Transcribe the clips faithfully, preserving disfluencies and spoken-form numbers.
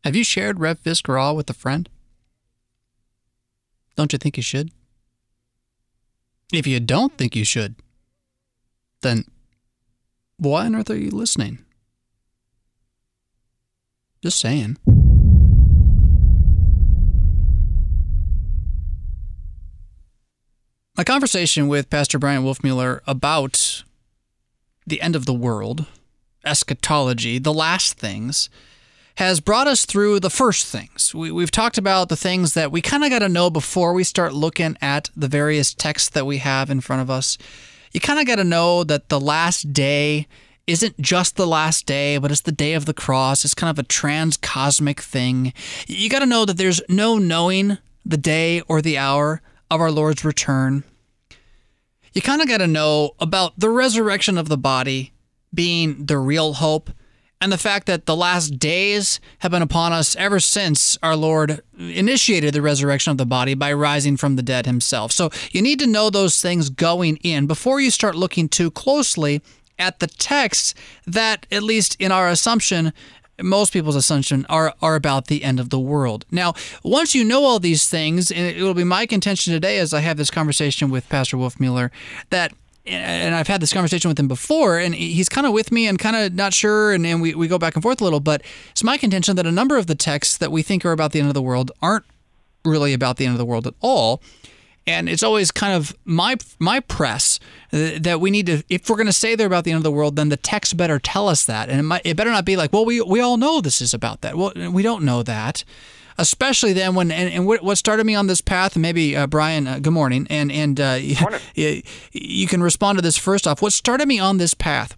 Have you shared Rev Fisk Raw with a friend? Don't you think you should? If you don't think you should, then why on earth are you listening? Just saying. My conversation with Pastor Brian Wolfmueller about the end of the world, eschatology, the last things, has brought us through the first things. We, we've talked about the things that we kind of got to know before we start looking at the various texts that we have in front of us. You kind of got to know that the last day isn't just the last day, but it's the day of the cross. It's kind of a transcosmic thing. You got to know that there's no knowing the day or the hour of our Lord's return. You kind of got to know about the resurrection of the body being the real hope, and the fact that the last days have been upon us ever since our Lord initiated the resurrection of the body by rising from the dead himself. So you need to know those things going in before you start looking too closely at the texts that, at least in our assumption, most people's assumption, are, are about the end of the world. Now, once you know all these things, and it will be my contention today as I have this conversation with Pastor Wolfmueller, that, and I've had this conversation with him before, and he's kind of with me and kind of not sure, and, and we, we go back and forth a little, but it's my contention that a number of the texts that we think are about the end of the world aren't really about the end of the world at all. And it's always kind of my my press that we need to, if we're going to say they're about the end of the world, then the text better tell us that. And it, might, it better not be like, well, we we all know this is about that. Well, we don't know that. Especially then when, and, and what started me on this path, and maybe, uh, Brian, uh, good morning, and, and uh, you, you can respond to this first off. What started me on this path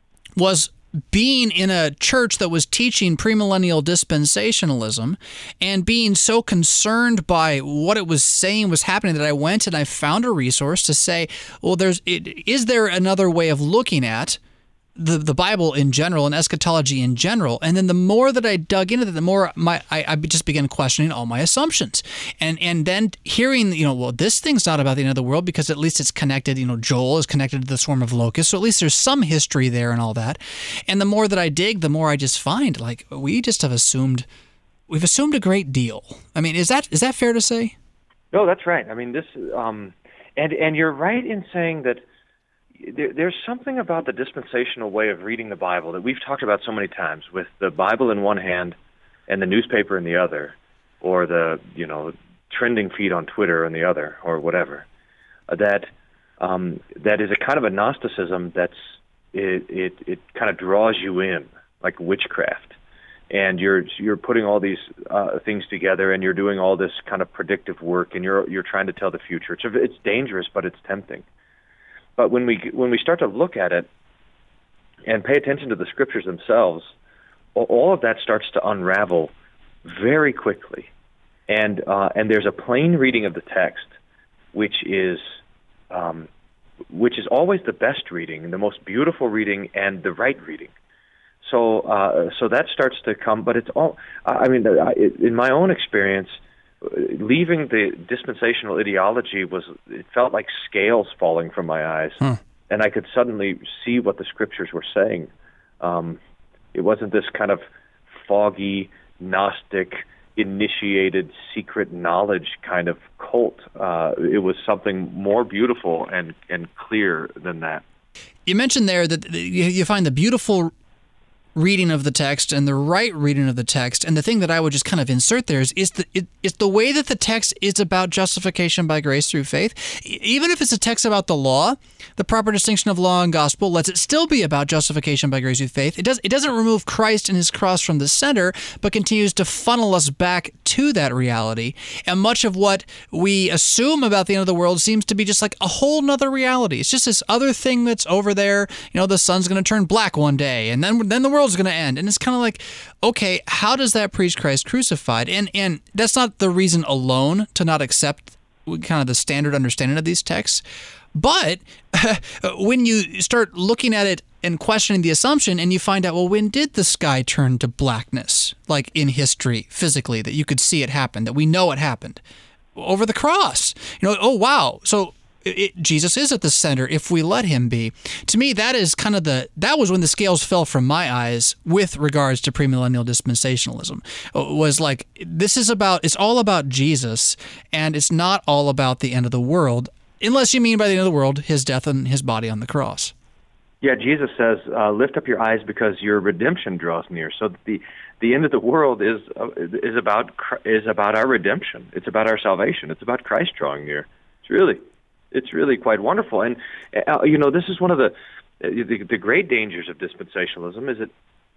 was being in a church that was teaching premillennial dispensationalism and being so concerned by what it was saying was happening that I went and I found a resource to say, well, there's it, is there another way of looking at the the Bible in general and eschatology in general? And then the more that I dug into it, the more my I, I just began questioning all my assumptions. And and then hearing, you know, well, this thing's not about the end of the world because at least it's connected, you know, Joel is connected to the swarm of locusts, so at least there's some history there and all that. And the more that I dig, the more I just find, like, we just have assumed, we've assumed a great deal. I mean, is that is that fair to say? No, that's right. I mean, this, um, and and you're right in saying that There, there's something about the dispensational way of reading the Bible that we've talked about so many times, with the Bible in one hand and the newspaper in the other, or the, you know, trending feed on Twitter in the other, or whatever. Uh, that um, that is a kind of a Gnosticism that's it it, it kind of draws you in like witchcraft, and you're you're putting all these uh, things together, and you're doing all this kind of predictive work, and you're you're trying to tell the future. It's it's dangerous, but it's tempting. But when we when we start to look at it and pay attention to the scriptures themselves, all of that starts to unravel very quickly. And uh, and there's a plain reading of the text, which is um, which is always the best reading, the most beautiful reading, and the right reading. So uh, so that starts to come. But it's all. I mean, in my own experience, leaving the dispensational ideology was, it felt like scales falling from my eyes, huh. And I could suddenly see what the scriptures were saying. Um, it wasn't this kind of foggy, Gnostic, initiated, secret knowledge kind of cult. Uh, it was something more beautiful and, and clear than that. You mentioned there that you find the beautiful reading of the text and the right reading of the text, and the thing that I would just kind of insert there is, is the it, it's the way that the text is about justification by grace through faith. Even if it's a text about the law, the proper distinction of law and gospel lets it still be about justification by grace through faith. It does it doesn't remove Christ and his cross from the center, but continues to funnel us back to that reality. And much of what we assume about the end of the world seems to be just like a whole nother reality. It's just this other thing that's over there. You know, the sun's going to turn black one day, and then then the world is going to end. And it's kind of like, okay, how does that preach Christ crucified? And and that's not the reason alone to not accept kind of the standard understanding of these texts. But when you start looking at it and questioning the assumption, and you find out, well, when did the sky turn to blackness, like in history, physically, that you could see it happen, that we know it happened? Over the cross. You know, oh, wow. So it, it, Jesus is at the center if we let him be. To me, that is kind of the, that was when the scales fell from my eyes with regards to premillennial dispensationalism. It was like, this is about, it's all about Jesus, and it's not all about the end of the world, unless you mean by the end of the world, his death and his body on the cross. Yeah, Jesus says, uh, lift up your eyes because your redemption draws near. So the the end of the world is uh, is about is about our redemption. It's about our salvation. It's about Christ drawing near. It's really, it's really quite wonderful. And uh, you know, this is one of the, the the great dangers of dispensationalism. Is it?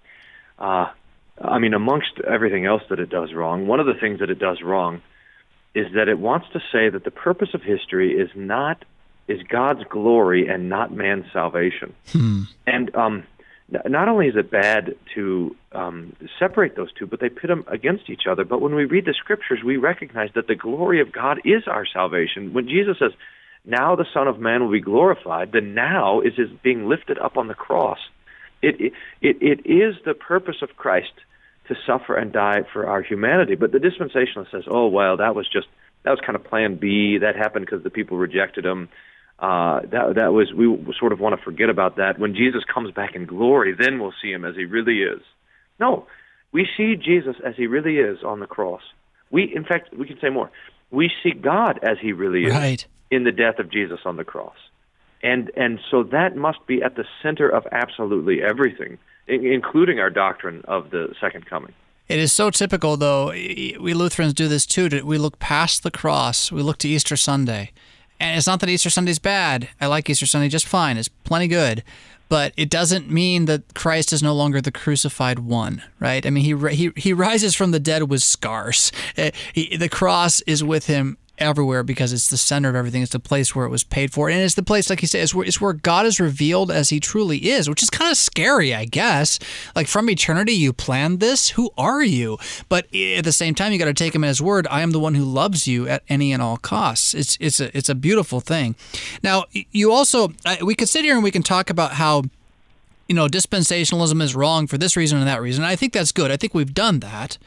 Uh, I mean, amongst everything else that it does wrong, one of the things that it does wrong is that it wants to say that the purpose of history is not is God's glory and not man's salvation. Hmm. And um, not only is it bad to um, separate those two, but they pit them against each other. But when we read the Scriptures, we recognize that the glory of God is our salvation. When Jesus says, now the Son of Man will be glorified, the now is his being lifted up on the cross. It, it, it, it is the purpose of Christ to suffer and die for our humanity. But the dispensationalist says, oh, well, that was just, that was kind of plan B. That happened because the people rejected him. Uh, that that was, we sort of want to forget about that. When Jesus comes back in glory, then we'll see him as he really is. No, we see Jesus as he really is on the cross. We, in fact, we can say more. We see God as he really is right. in the death of Jesus on the cross. And and so that must be at the center of absolutely everything, including our doctrine of the second coming. It is so typical, though. We Lutherans do this too. We look past the cross. We look to Easter Sunday. And it's not that Easter Sunday's bad. I like Easter Sunday just fine. It's plenty good. But it doesn't mean that Christ is no longer the crucified one, right? I mean, he he he rises from the dead with scars. He, the cross is with him everywhere because it's the center of everything. It's the place where it was paid for. And it's the place, like you say, it's where, it's where God is revealed as he truly is, which is kind of scary, I guess. Like, from eternity, you planned this? Who are you? But at the same time, you got to take him at his word. I am the one who loves you at any and all costs. It's it's a, it's a beautiful thing. Now, you also, we could sit here and we can talk about how, you know, dispensationalism is wrong for this reason and that reason. I think that's good. I think we've done that.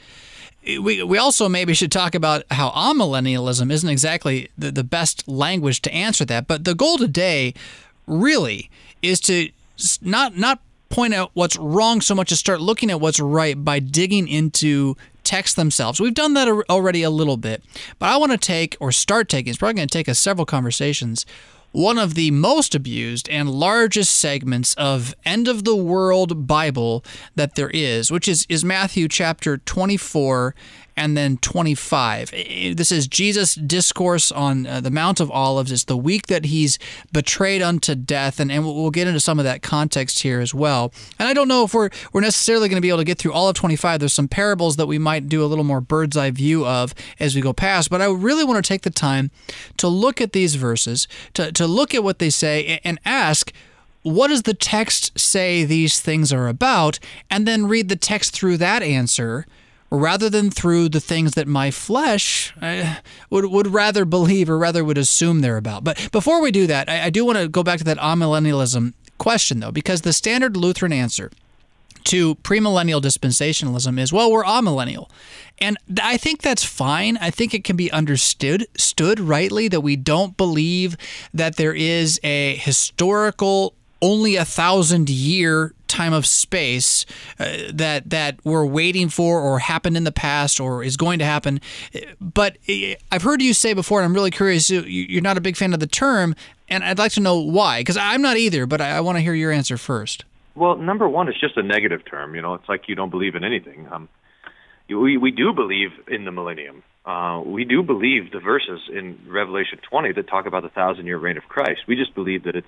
We we also maybe should talk about how amillennialism isn't exactly the, the best language to answer that. But the goal today really is to not not point out what's wrong so much as start looking at what's right by digging into texts themselves. We've done that already a little bit. But I want to take, or start taking, it's probably going to take us several conversations, one of the most abused and largest segments of end-of-the-world Bible that there is, which is, is Matthew chapter twenty-four and then twenty-five. This is Jesus' discourse on uh, the Mount of Olives. It's the week that he's betrayed unto death, and, and we'll get into some of that context here as well. And I don't know if we're, we're necessarily going to be able to get through all of twenty-five. There's some parables that we might do a little more bird's eye view of as we go past, but I really want to take the time to look at these verses, to, to look at what they say, and ask, what does the text say these things are about? And then read the text through that answer, rather than through the things that my flesh uh, would would rather believe or rather would assume they're about. But before we do that, I, I do want to go back to that amillennialism question, though, because the standard Lutheran answer to premillennial dispensationalism is, well, we're amillennial. And I think that's fine. I think it can be understood stood rightly that we don't believe that there is a historical, only a thousand year time of space uh, that that we're waiting for or happened in the past or is going to happen. But I've heard you say before, and I'm really curious, you're not a big fan of the term, and I'd like to know why, because I'm not either, but I, I want to hear your answer first. Well, number one, it's just a negative term. You know, it's like you don't believe in anything. Um, we, we do believe in the millennium. Uh, we do believe the verses in Revelation twenty that talk about the thousand-year reign of Christ. We just believe that it's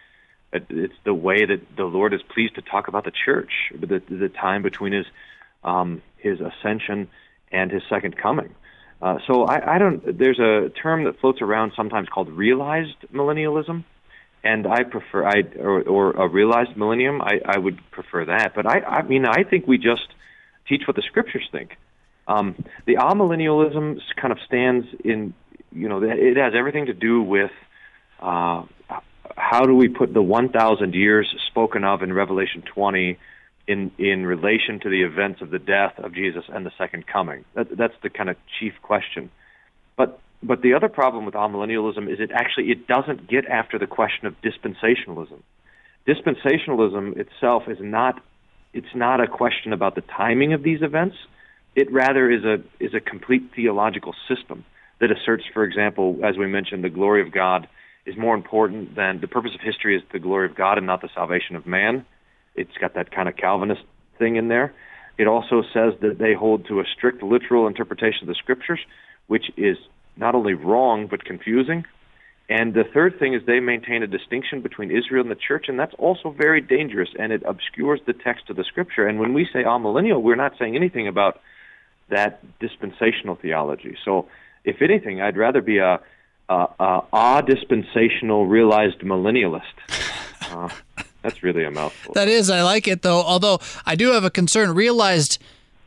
It's the way that the Lord is pleased to talk about the church, the, the time between his um, his ascension and his second coming. Uh, so I, I don't. There's a term that floats around sometimes called realized millennialism, and I prefer I or, or a realized millennium. I, I would prefer that. But I, I mean, I think we just teach what the Scriptures think. Um, the amillennialism kind of stands in, you know, it has everything to do with. Uh, How do we put the one thousand years spoken of in Revelation twenty in in relation to the events of the death of Jesus and the second coming? That, that's the kind of chief question. But but the other problem with amillennialism is it actually it doesn't get after the question of dispensationalism. Dispensationalism itself is not it's not a question about the timing of these events. It rather is a is a complete theological system that asserts, for example, as we mentioned, the glory of God is more important than the purpose of history is the glory of God and not the salvation of man. It's got that kind of Calvinist thing in there. It also says that they hold to a strict literal interpretation of the Scriptures, which is not only wrong but confusing. And the third thing is they maintain a distinction between Israel and the church, and that's also very dangerous, and it obscures the text of the Scripture. And when we say amillennial, we're not saying anything about that dispensational theology. So if anything, I'd rather be a, a, a, a dispensational realized millennialist. Uh, that's really a mouthful. That is, I like it, though, although I do have a concern. Realized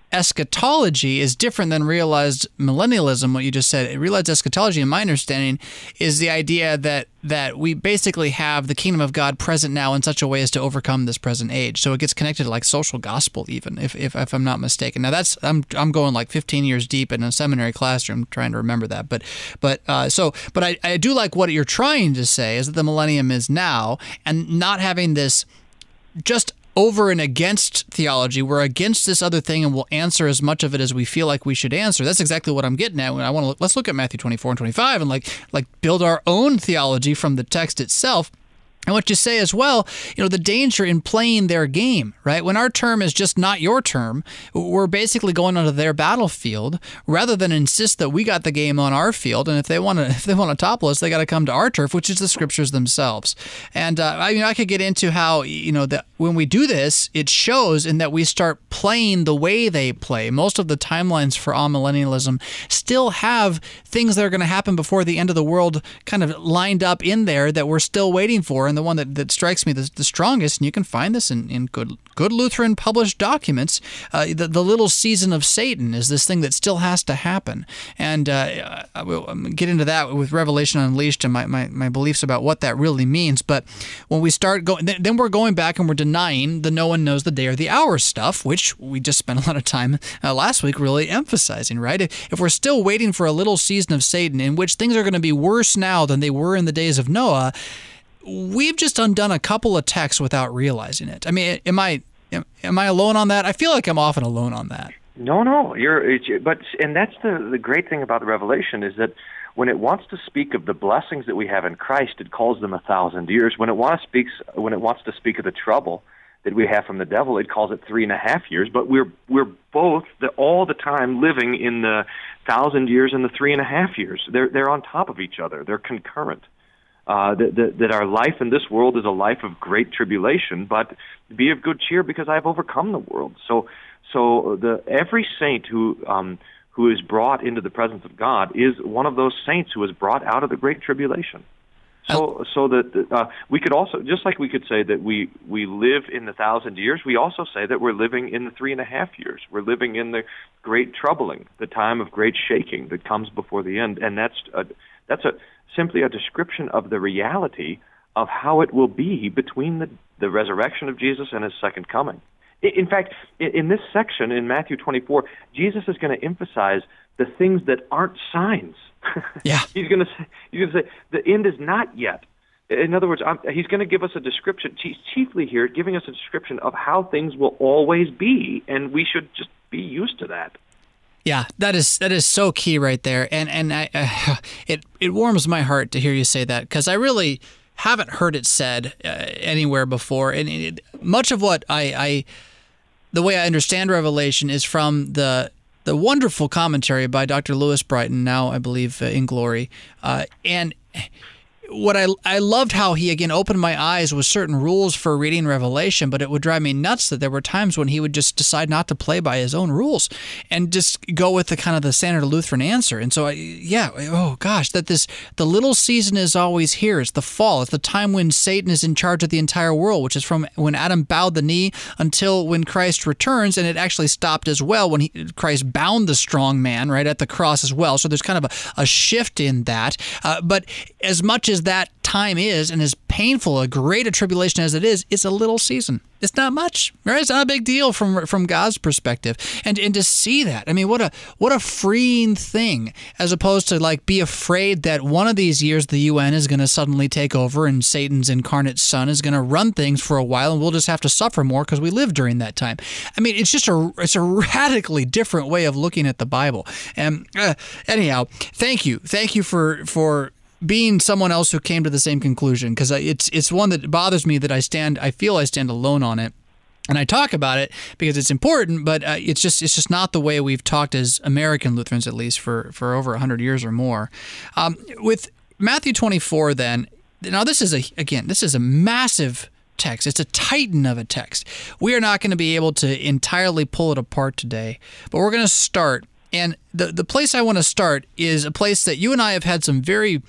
eschatology is different than realized millennialism, what you just said. Realized eschatology, in my understanding, is the idea that that we basically have the kingdom of God present now in such a way as to overcome this present age. So it gets connected to like social gospel, even if if, if I'm not mistaken. Now that's I'm I'm going like fifteen years deep in a seminary classroom trying to remember that. But but uh, so but I, I do like what you're trying to say is that the millennium is now, and not having this just over and against theology. We're against this other thing, and we'll answer as much of it as we feel like we should answer. That's exactly what I'm getting at. When I want to look, let's look at Matthew twenty-four and twenty-five and like like build our own theology from the text itself. And what you say as well, you know, the danger in playing their game, right? When our term is just not your term, we're basically going onto their battlefield rather than insist that we got the game on our field. And if they want to, if they want to topple us, they got to come to our turf, which is the Scriptures themselves. And uh, I mean, I could get into how, you know, that when we do this, it shows in that we start playing the way they play. Most of the timelines for amillennialism still have things that are going to happen before the end of the world kind of lined up in there that we're still waiting for. And the one that, that strikes me the, the strongest, and you can find this in, in good good Lutheran published documents, uh, the, the little season of Satan is this thing that still has to happen. And uh, I will get into that with Revelation Unleashed and my, my, my beliefs about what that really means. But when we start going, then we're going back and we're denying the no one knows the day or the hour stuff, which we just spent a lot of time uh, last week really emphasizing, right? If, if we're still waiting for a little season of Satan in which things are going to be worse now than they were in the days of Noah, we've just undone a couple of texts without realizing it. I mean, am I am, am I alone on that? I feel like I'm often alone on that. No, no, you're. It's, but and that's the the great thing about the Revelation is that when it wants to speak of the blessings that we have in Christ, it calls them a thousand years. When it wants speaks when it wants to speak of the trouble that we have from the devil, it calls it three and a half years. But we're we're both the, all the time living in the thousand years and the three and a half years. They're they're on top of each other. They're concurrent. Uh, that, that, that our life in this world is a life of great tribulation, but be of good cheer because I have overcome the world. So, so the every saint who um, who is brought into the presence of God is one of those saints who is brought out of the great tribulation. So, so that uh, we could also, just like we could say that we we live in the thousand years, we also say that we're living in the three and a half years. We're living in the great troubling, the time of great shaking that comes before the end, and that's a, that's a simply a description of the reality of how it will be between the, the resurrection of Jesus and his second coming. In fact, in this section in Matthew twenty-four, Jesus is going to emphasize the things that aren't signs. Yeah. he's going to say, he's going to say the end is not yet. In other words, I'm, he's going to give us a description, chiefly here, giving us a description of how things will always be, and we should just be used to that. Yeah, that is that is so key right there, and and I, uh, it it warms my heart to hear you say that because I really haven't heard it said uh, anywhere before, and it, much of what I, I the way I understand Revelation is from the the wonderful commentary by Doctor Lewis Brighton, now I believe uh, in glory, uh, and. What I I loved how he again opened my eyes with certain rules for reading Revelation, but it would drive me nuts that there were times when he would just decide not to play by his own rules and just go with the kind of the standard Lutheran answer. And so, I, yeah, oh gosh, that this the little season is always here. It's the fall. It's the time when Satan is in charge of the entire world, which is from when Adam bowed the knee until when Christ returns, and it actually stopped as well when he, Christ bound the strong man right at the cross as well. So there's kind of a, a shift in that. Uh, but as much as as that time is, and as painful a great a tribulation as it is, it's a little season. It's not much, right? It's not a big deal from from God's perspective. And and to see that, I mean, what a what a freeing thing, as opposed to like be afraid that one of these years the U N is going to suddenly take over and Satan's incarnate son is going to run things for a while, and we'll just have to suffer more because we lived during that time. I mean, it's just a it's a radically different way of looking at the Bible. And uh, anyhow, thank you, thank you for for. being someone else who came to the same conclusion, because it's it's one that bothers me that I stand I feel I stand alone on it, and I talk about it because it's important, but uh, it's just it's just not the way we've talked as American Lutherans, at least for for over a hundred years or more. Um, with Matthew twenty-four, then, now this is a again this is a massive text. It's a titan of a text. We are not going to be able to entirely pull it apart today, but we're going to start. And the the place I want to start is a place that you and I have had some very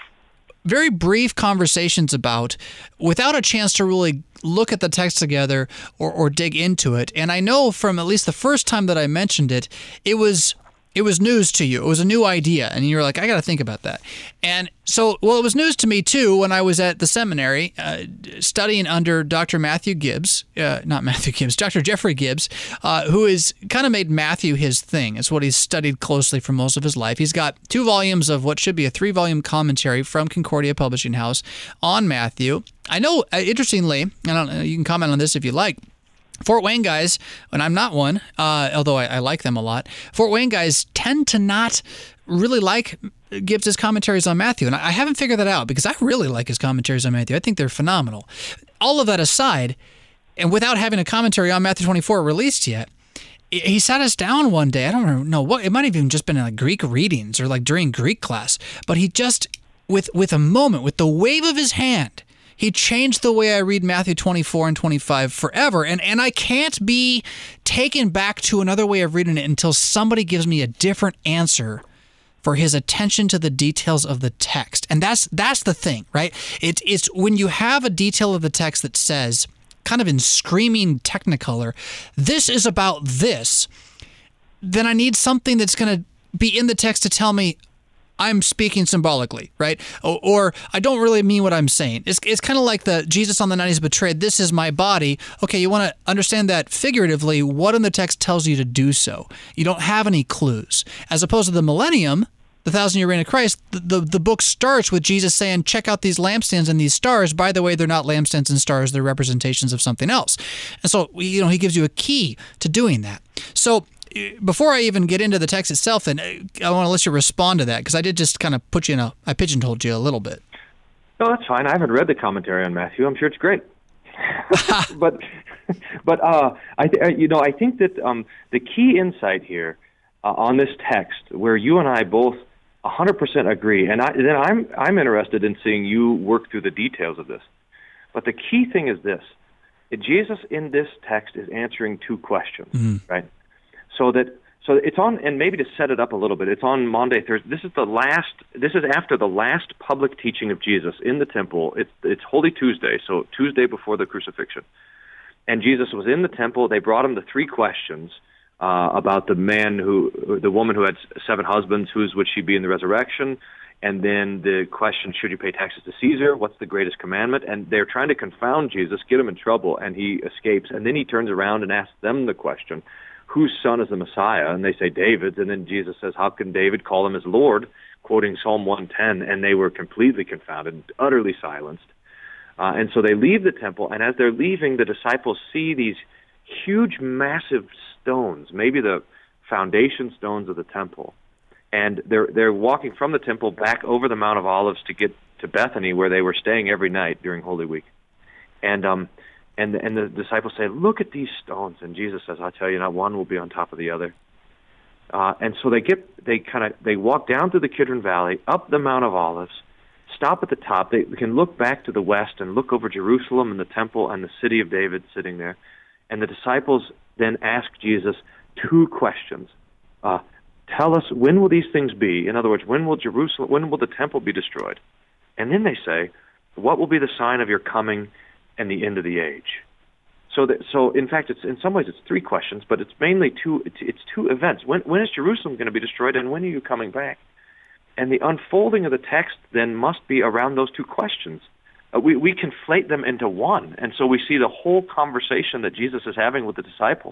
very brief conversations about without a chance to really look at the text together or, or dig into it. And I know from at least the first time that I mentioned it, it was it was news to you. It was a new idea. And you were like, I got to think about that. And so, well, it was news to me, too, when I was at the seminary uh, studying under Doctor Matthew Gibbs, uh, not Matthew Gibbs, Doctor Jeffrey Gibbs, uh, who has kind of made Matthew his thing. It's what he's studied closely for most of his life. He's got two volumes of what should be a three-volume commentary from Concordia Publishing House on Matthew. I know, uh, interestingly, and I don't know, you can comment on this if you like, Fort Wayne guys, and I'm not one, uh, although I, I like them a lot, Fort Wayne guys tend to not really like Gibbs' commentaries on Matthew, and I, I haven't figured that out because I really like his commentaries on Matthew. I think they're phenomenal. All of that aside, and without having a commentary on Matthew twenty-four released yet, he sat us down one day. I don't know what, it might have even just been like Greek readings or like during Greek class, but he just, with with a moment, with the wave of his hand, he changed the way I read Matthew twenty-four and twenty-five forever, and, and I can't be taken back to another way of reading it until somebody gives me a different answer for his attention to the details of the text. And that's that's the thing, right? It, it's when you have a detail of the text that says, kind of in screaming technicolor, this is about this, then I need something that's going to be in the text to tell me, I'm speaking symbolically, right? Or, or I don't really mean what I'm saying. It's it's kind of like the Jesus on the night he's betrayed, this is my body. Okay, you want to understand that figuratively, what in the text tells you to do so? You don't have any clues. As opposed to the millennium, the thousand-year reign of Christ, the, the, the book starts with Jesus saying, check out these lampstands and these stars. By the way, they're not lampstands and stars, they're representations of something else. And so, you know, he gives you a key to doing that. So, before I even get into the text itself, then I want to let you respond to that, because I did just kind of put you in a, I pigeonholed you a little bit. No, that's fine. I haven't read the commentary on Matthew. I'm sure it's great. but, but uh, I, th- you know, I think that um, the key insight here uh, on this text, where you and I both one hundred percent agree, and I, then I'm I'm interested in seeing you work through the details of this. But the key thing is this: Jesus in this text is answering two questions, mm-hmm. right? So that so it's on, and maybe to set it up a little bit, it's on Maundy, Thursday. This is the last. This is after the last public teaching of Jesus in the temple. It's it's Holy Tuesday, so Tuesday before the crucifixion, and Jesus was in the temple. They brought him the three questions uh, about the man who, the woman who had seven husbands. Whose would she be in the resurrection? And then the question: should you pay taxes to Caesar? What's the greatest commandment? And they're trying to confound Jesus, get him in trouble, and he escapes. And then he turns around and asks them the question: whose son is the Messiah? And they say David's. And then Jesus says, how can David call him his Lord? Quoting Psalm one ten. And they were completely confounded, utterly silenced. Uh, and so they leave the temple. And as they're leaving, the disciples see these huge, massive stones, maybe the foundation stones of the temple. And they're they're walking from the temple back over the Mount of Olives to get to Bethany, where they were staying every night during Holy Week. And um, And the, and the disciples say, look at these stones. And Jesus says, I'll tell you, not one will be on top of the other. Uh, and so they get, they kind of, they walk down through the Kidron Valley, up the Mount of Olives, stop at the top. They can look back to the west and look over Jerusalem and the temple and the city of David sitting there. And the disciples then ask Jesus two questions. Uh, tell us, when will these things be? In other words, when will Jerusalem, when will the temple be destroyed? And then they say, what will be the sign of your coming and the end of the age? So, that, so in fact, it's in some ways it's three questions, but it's mainly two. It's, it's two events. When when is Jerusalem going to be destroyed, and when are you coming back? and the unfolding of the text then must be around those two questions. Uh, we, we conflate them into one, and so we see the whole conversation that Jesus is having with the disciples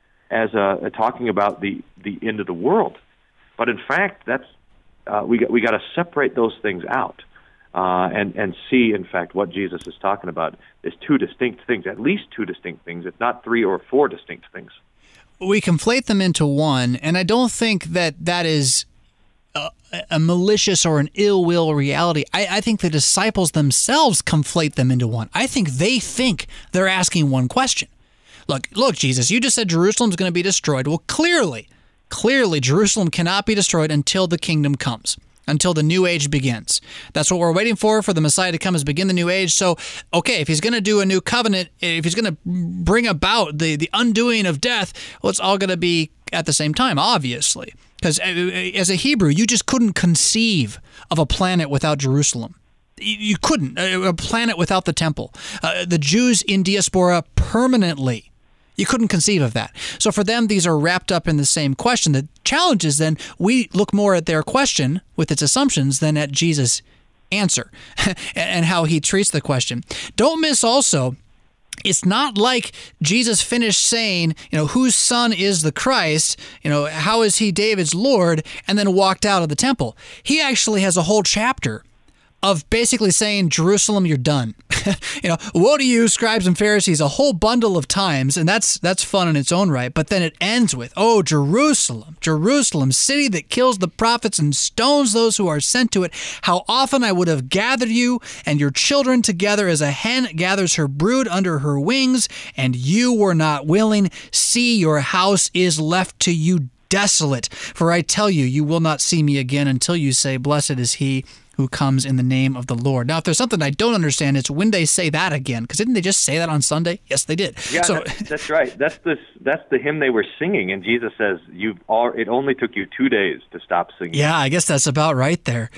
as uh, talking about the, the end of the world. But in fact, that's uh, we got, we got to separate those things out uh, and and see, in fact, what Jesus is talking about. There's two distinct things, at least two distinct things, if not three or four distinct things. We conflate them into one, and I don't think that that is a, a malicious or an ill will reality. I, I think the disciples themselves conflate them into one. I think they think they're asking one question. Look, look, Jesus, you just said Jerusalem's going to be destroyed. Well, clearly, clearly, Jerusalem cannot be destroyed until the kingdom comes, until the new age begins. That's what we're waiting for, for the Messiah to come, is begin the new age. So, okay, if he's going to do a new covenant, if he's going to bring about the, the undoing of death, well, it's all going to be at the same time, obviously. Because as a Hebrew, you just couldn't conceive of a planet without Jerusalem. You couldn't, a planet without the temple. Uh, the Jews in diaspora permanently. You couldn't conceive of that. So for them, these are wrapped up in the same question. The challenge is then we look more at their question with its assumptions than at Jesus' answer and how he treats the question. Don't miss also, it's not like Jesus finished saying, you know, whose son is the Christ, you know, how is he David's Lord, and then walked out of the temple. He actually has a whole chapter of basically saying, Jerusalem, you're done. you know, woe to you, scribes and Pharisees, a whole bundle of times, and that's that's fun in its own right. But then it ends with, oh, Jerusalem, Jerusalem, city that kills the prophets and stones those who are sent to it. How often I would have gathered you and your children together as a hen gathers her brood under her wings, and you were not willing. See, your house is left to you desolate. For I tell you, you will not see me again until you say, blessed is he who comes in the name of the Lord. Now, if there's something I don't understand, it's when they say that again, because didn't they just say that on Sunday? Yes, they did. Yeah, so, that's, that's right. That's the that's the hymn they were singing, and Jesus says, "You've all, it only took you two days to stop singing." Yeah, I guess that's about right there.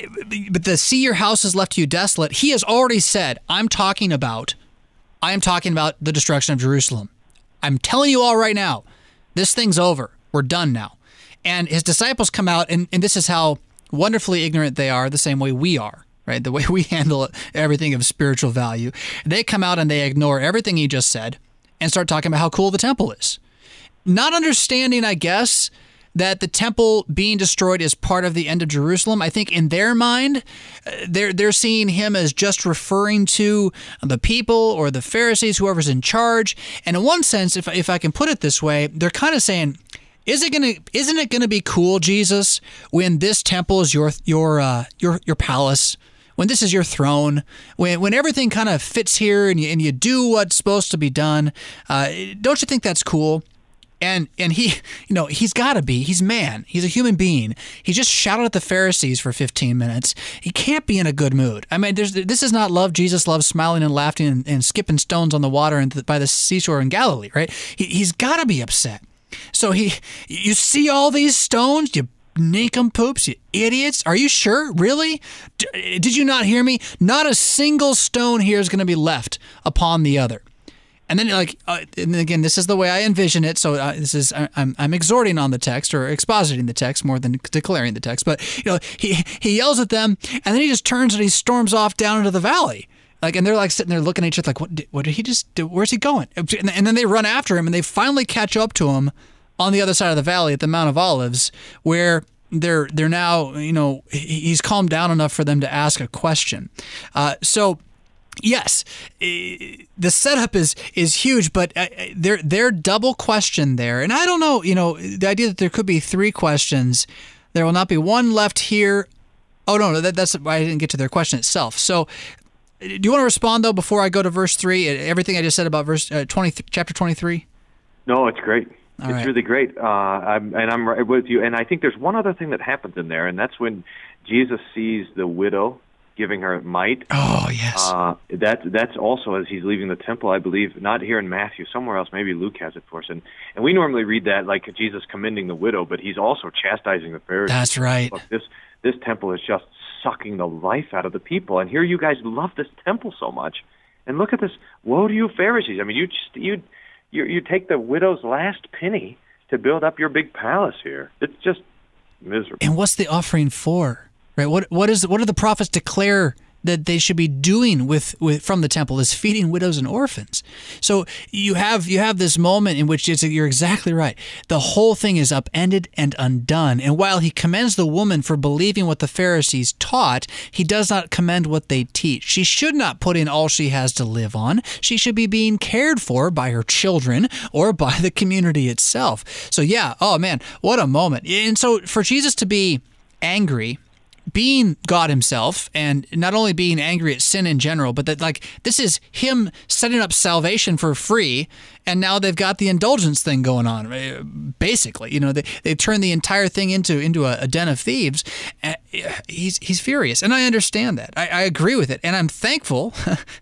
But the see your house is left to you desolate. He has already said, "I'm talking about, I am talking about the destruction of Jerusalem. I'm telling you all right now, this thing's over. We're done now." And his disciples come out, and, and this is how wonderfully ignorant they are, the same way we are, right? The way we handle everything of spiritual value. They come out and they ignore everything he just said and start talking about how cool the temple is. Not understanding, I guess, that the temple being destroyed is part of the end of Jerusalem. I think in their mind, they're they're seeing him as just referring to the people or the Pharisees, whoever's in charge. And in one sense, if if I can put it this way, they're kind of saying, Is it gonna? Isn't it gonna be cool, Jesus, when this temple is your your uh, your your palace, when this is your throne, when when everything kind of fits here and you and you do what's supposed to be done? Uh, don't you think that's cool? And and he, you know, he's got to be. He's man. He's a human being. He just shouted at the Pharisees for fifteen minutes. He can't be in a good mood. I mean, there's this is not love. Jesus loves smiling and laughing and, and skipping stones on the water and by the seashore in Galilee, right? He, he's got to be upset. So he, you see all these stones, you nincompoops, you idiots. Are you sure? Really? D- did you not hear me? Not a single stone here is going to be left upon the other. And then, like, uh, and again, this is the way I envision it. So uh, this is I'm I'm exhorting on the text or expositing the text more than declaring the text. But you know, he he yells at them, and then he just turns and he storms off down into the valley. Like, and they're like sitting there looking at each other like, what did, what did he just do? Where's he going? And, and then they run after him and they finally catch up to him on the other side of the valley at the Mount of Olives, where they're they're now, you know, he's calmed down enough for them to ask a question. Uh, so, yes, the setup is is huge, but their their double question there, and I don't know, you know, the idea that there could be three questions, there will not be one left here. Oh no, that, that's I didn't get to their question itself. So. Do you want to respond, though, before I go to verse three, everything I just said about verse uh, twenty, chapter twenty-three? No, it's great. All it's right. really great. Uh, I'm, and I'm right with you. And I think there's one other thing that happens in there, and that's when Jesus sees the widow giving her mite. Oh, yes. Uh, that, that's also as he's leaving the temple, I believe, not here in Matthew, somewhere else. Maybe Luke has it for us. And, and we normally read that like Jesus commending the widow, but he's also chastising the Pharisees. That's right. Look, this, this temple is just sucking the life out of the people, and here you guys love this temple so much, and look at this. Woe to you, Pharisees! I mean, you just you you you take the widow's last penny to build up your big palace here. It's just miserable. And what's the offering for? right? What what is what do the prophets declare that they should be doing with, with from the temple is feeding widows and orphans. So you have you have this moment in which it's, you're exactly right. The whole thing is upended and undone. And while he commends the woman for believing what the Pharisees taught, he does not commend what they teach. She should not put in all she has to live on. She should be being cared for by her children or by the community itself. So yeah, oh man, what a moment. And so for Jesus to be angry, being God himself, and not only being angry at sin in general, but that like this is him setting up salvation for free, and now they've got the indulgence thing going on. Basically, you know, they they turned the entire thing into into a, a den of thieves. He's he's furious, and I understand that. I, I agree with it, and I'm thankful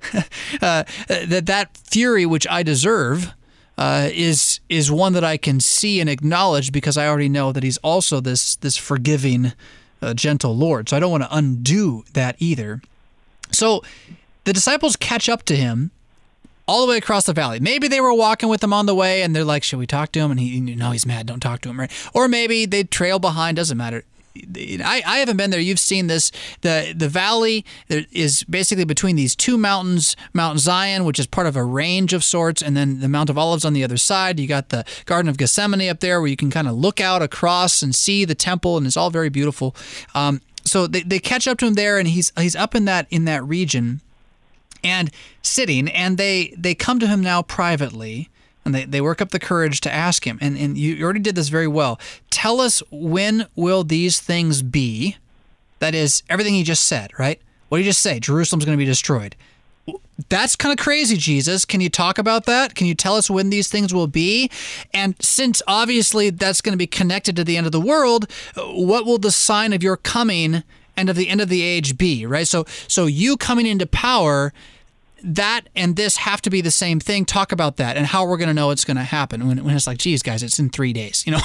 uh, that that fury, which I deserve, Uh, is is one that I can see and acknowledge, because I already know that he's also this this forgiving, uh, gentle Lord. So I don't want to undo that either. So the disciples catch up to him all the way across the valley. Maybe they were walking with him on the way, and they're like, "Should we talk to him?" And he, no, he's mad. Don't talk to him, right? Or maybe they trail behind. Doesn't matter. I, I haven't been there. You've seen this. The the valley is basically between these two mountains, Mount Zion, which is part of a range of sorts, and then the Mount of Olives on the other side. You got the Garden of Gethsemane up there where you can kind of look out across and see the temple, and it's all very beautiful. Um, so they, they catch up to him there, and he's he's up in that in that region and sitting, and they, they come to him now privately. And they, they work up the courage to ask him. And, and you already did this very well. Tell us, when will these things be? That is, everything he just said, right? What did he just say? Jerusalem's going to be destroyed. That's kind of crazy, Jesus. Can you talk about that? Can you tell us when these things will be? And since obviously that's going to be connected to the end of the world, what will the sign of your coming and of the end of the age be, right? So, so you coming into power, that and this have to be the same thing. Talk about that and how we're going to know it's going to happen when, when it's like, geez, guys, it's in three days, you know.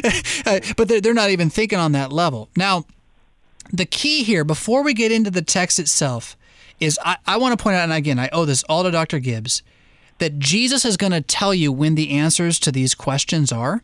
But they're, they're not even thinking on that level. Now, the key here, before we get into the text itself, is I, I want to point out, and again, I owe this all to Doctor Gibbs, that Jesus is going to tell you when the answers to these questions are.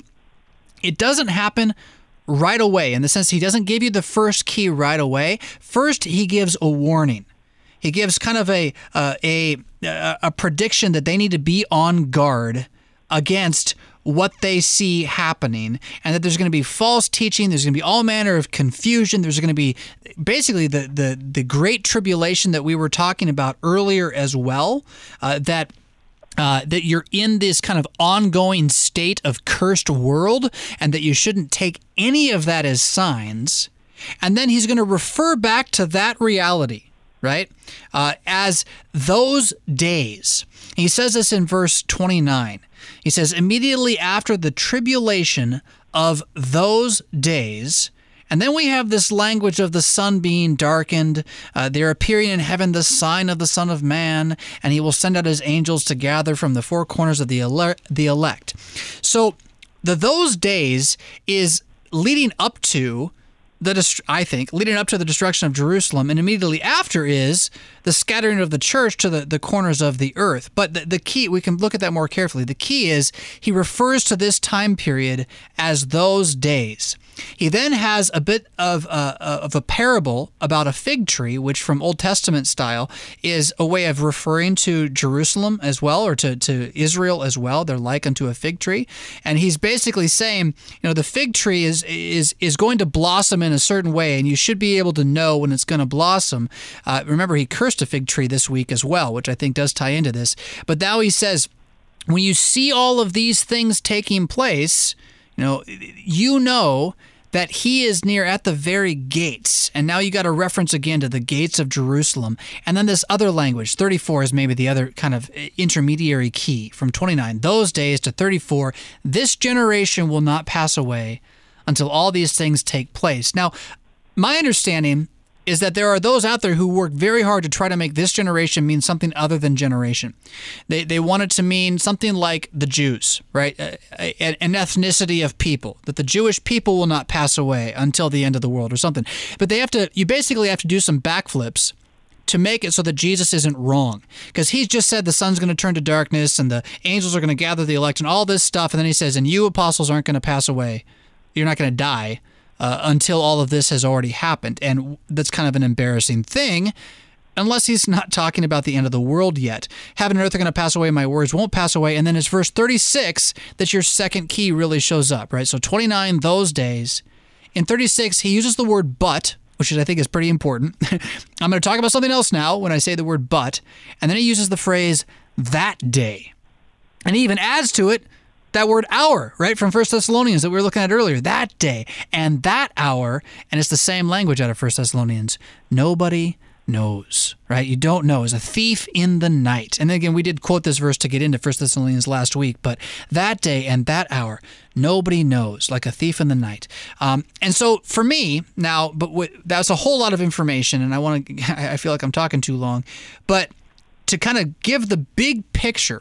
It doesn't happen right away, in the sense he doesn't give you the first key right away. First, he gives a warning. He gives kind of a, uh, a a prediction that they need to be on guard against what they see happening, and that there's going to be false teaching. There's going to be all manner of confusion. There's going to be basically the the the great tribulation that we were talking about earlier as well. Uh, that. Uh, that you're in this kind of ongoing state of cursed world, and that you shouldn't take any of that as signs. And then he's going to refer back to that reality, right, uh, as those days. He says this in verse twenty-nine. He says, immediately after the tribulation of those days. And then we have this language of the sun being darkened. Uh, they're appearing in heaven the sign of the Son of Man, and he will send out his angels to gather from the four corners of the ele- the elect. So the those days is leading up to the dest- I think leading up to the destruction of Jerusalem, and immediately after is the scattering of the church to the, the corners of the earth. But the, the key, we can look at that more carefully. The key is he refers to this time period as those days. He then has a bit of a, of a parable about a fig tree, which from Old Testament style is a way of referring to Jerusalem as well, or to, to Israel as well. They're like unto a fig tree. And he's basically saying, you know, the fig tree is is is going to blossom in a certain way, and you should be able to know when it's going to blossom. Uh, remember, he cursed a fig tree this week as well, which I think does tie into this. But now he says, when you see all of these things taking place, you know, you know that he is near at the very gates. And now you got a reference again to the gates of Jerusalem. And then this other language, thirty-four is maybe the other kind of intermediary key from twenty-nine. Those days to thirty-four, this generation will not pass away until all these things take place. Now, my understanding is that there are those out there who work very hard to try to make this generation mean something other than generation. They they want it to mean something like the Jews, right? An, an ethnicity of people, that the Jewish people will not pass away until the end of the world or something. But they have to, you basically have to do some backflips to make it so that Jesus isn't wrong. Because he's just said the sun's going to turn to darkness and the angels are going to gather the elect and all this stuff. And then he says, and you apostles aren't going to pass away. You're not going to die uh, until all of this has already happened. And that's kind of an embarrassing thing, unless he's not talking about the end of the world yet. Heaven and earth are going to pass away, my words won't pass away. And then it's verse thirty-six that your second key really shows up, right? So twenty-nine, those days. In thirty-six, he uses the word but, which is, I think is pretty important. I'm going to talk about something else now when I say the word but. And then he uses the phrase that day. And he even adds to it that word hour, right, from First Thessalonians that we were looking at earlier, that day and that hour, and it's the same language out of First Thessalonians. Nobody knows, right? You don't know. As a thief in the night. And again, we did quote this verse to get into First Thessalonians last week, but that day and that hour, nobody knows, like a thief in the night. Um, and so for me now, but w- that's a whole lot of information, and I want to, I feel like I'm talking too long, but to kind of give the big picture,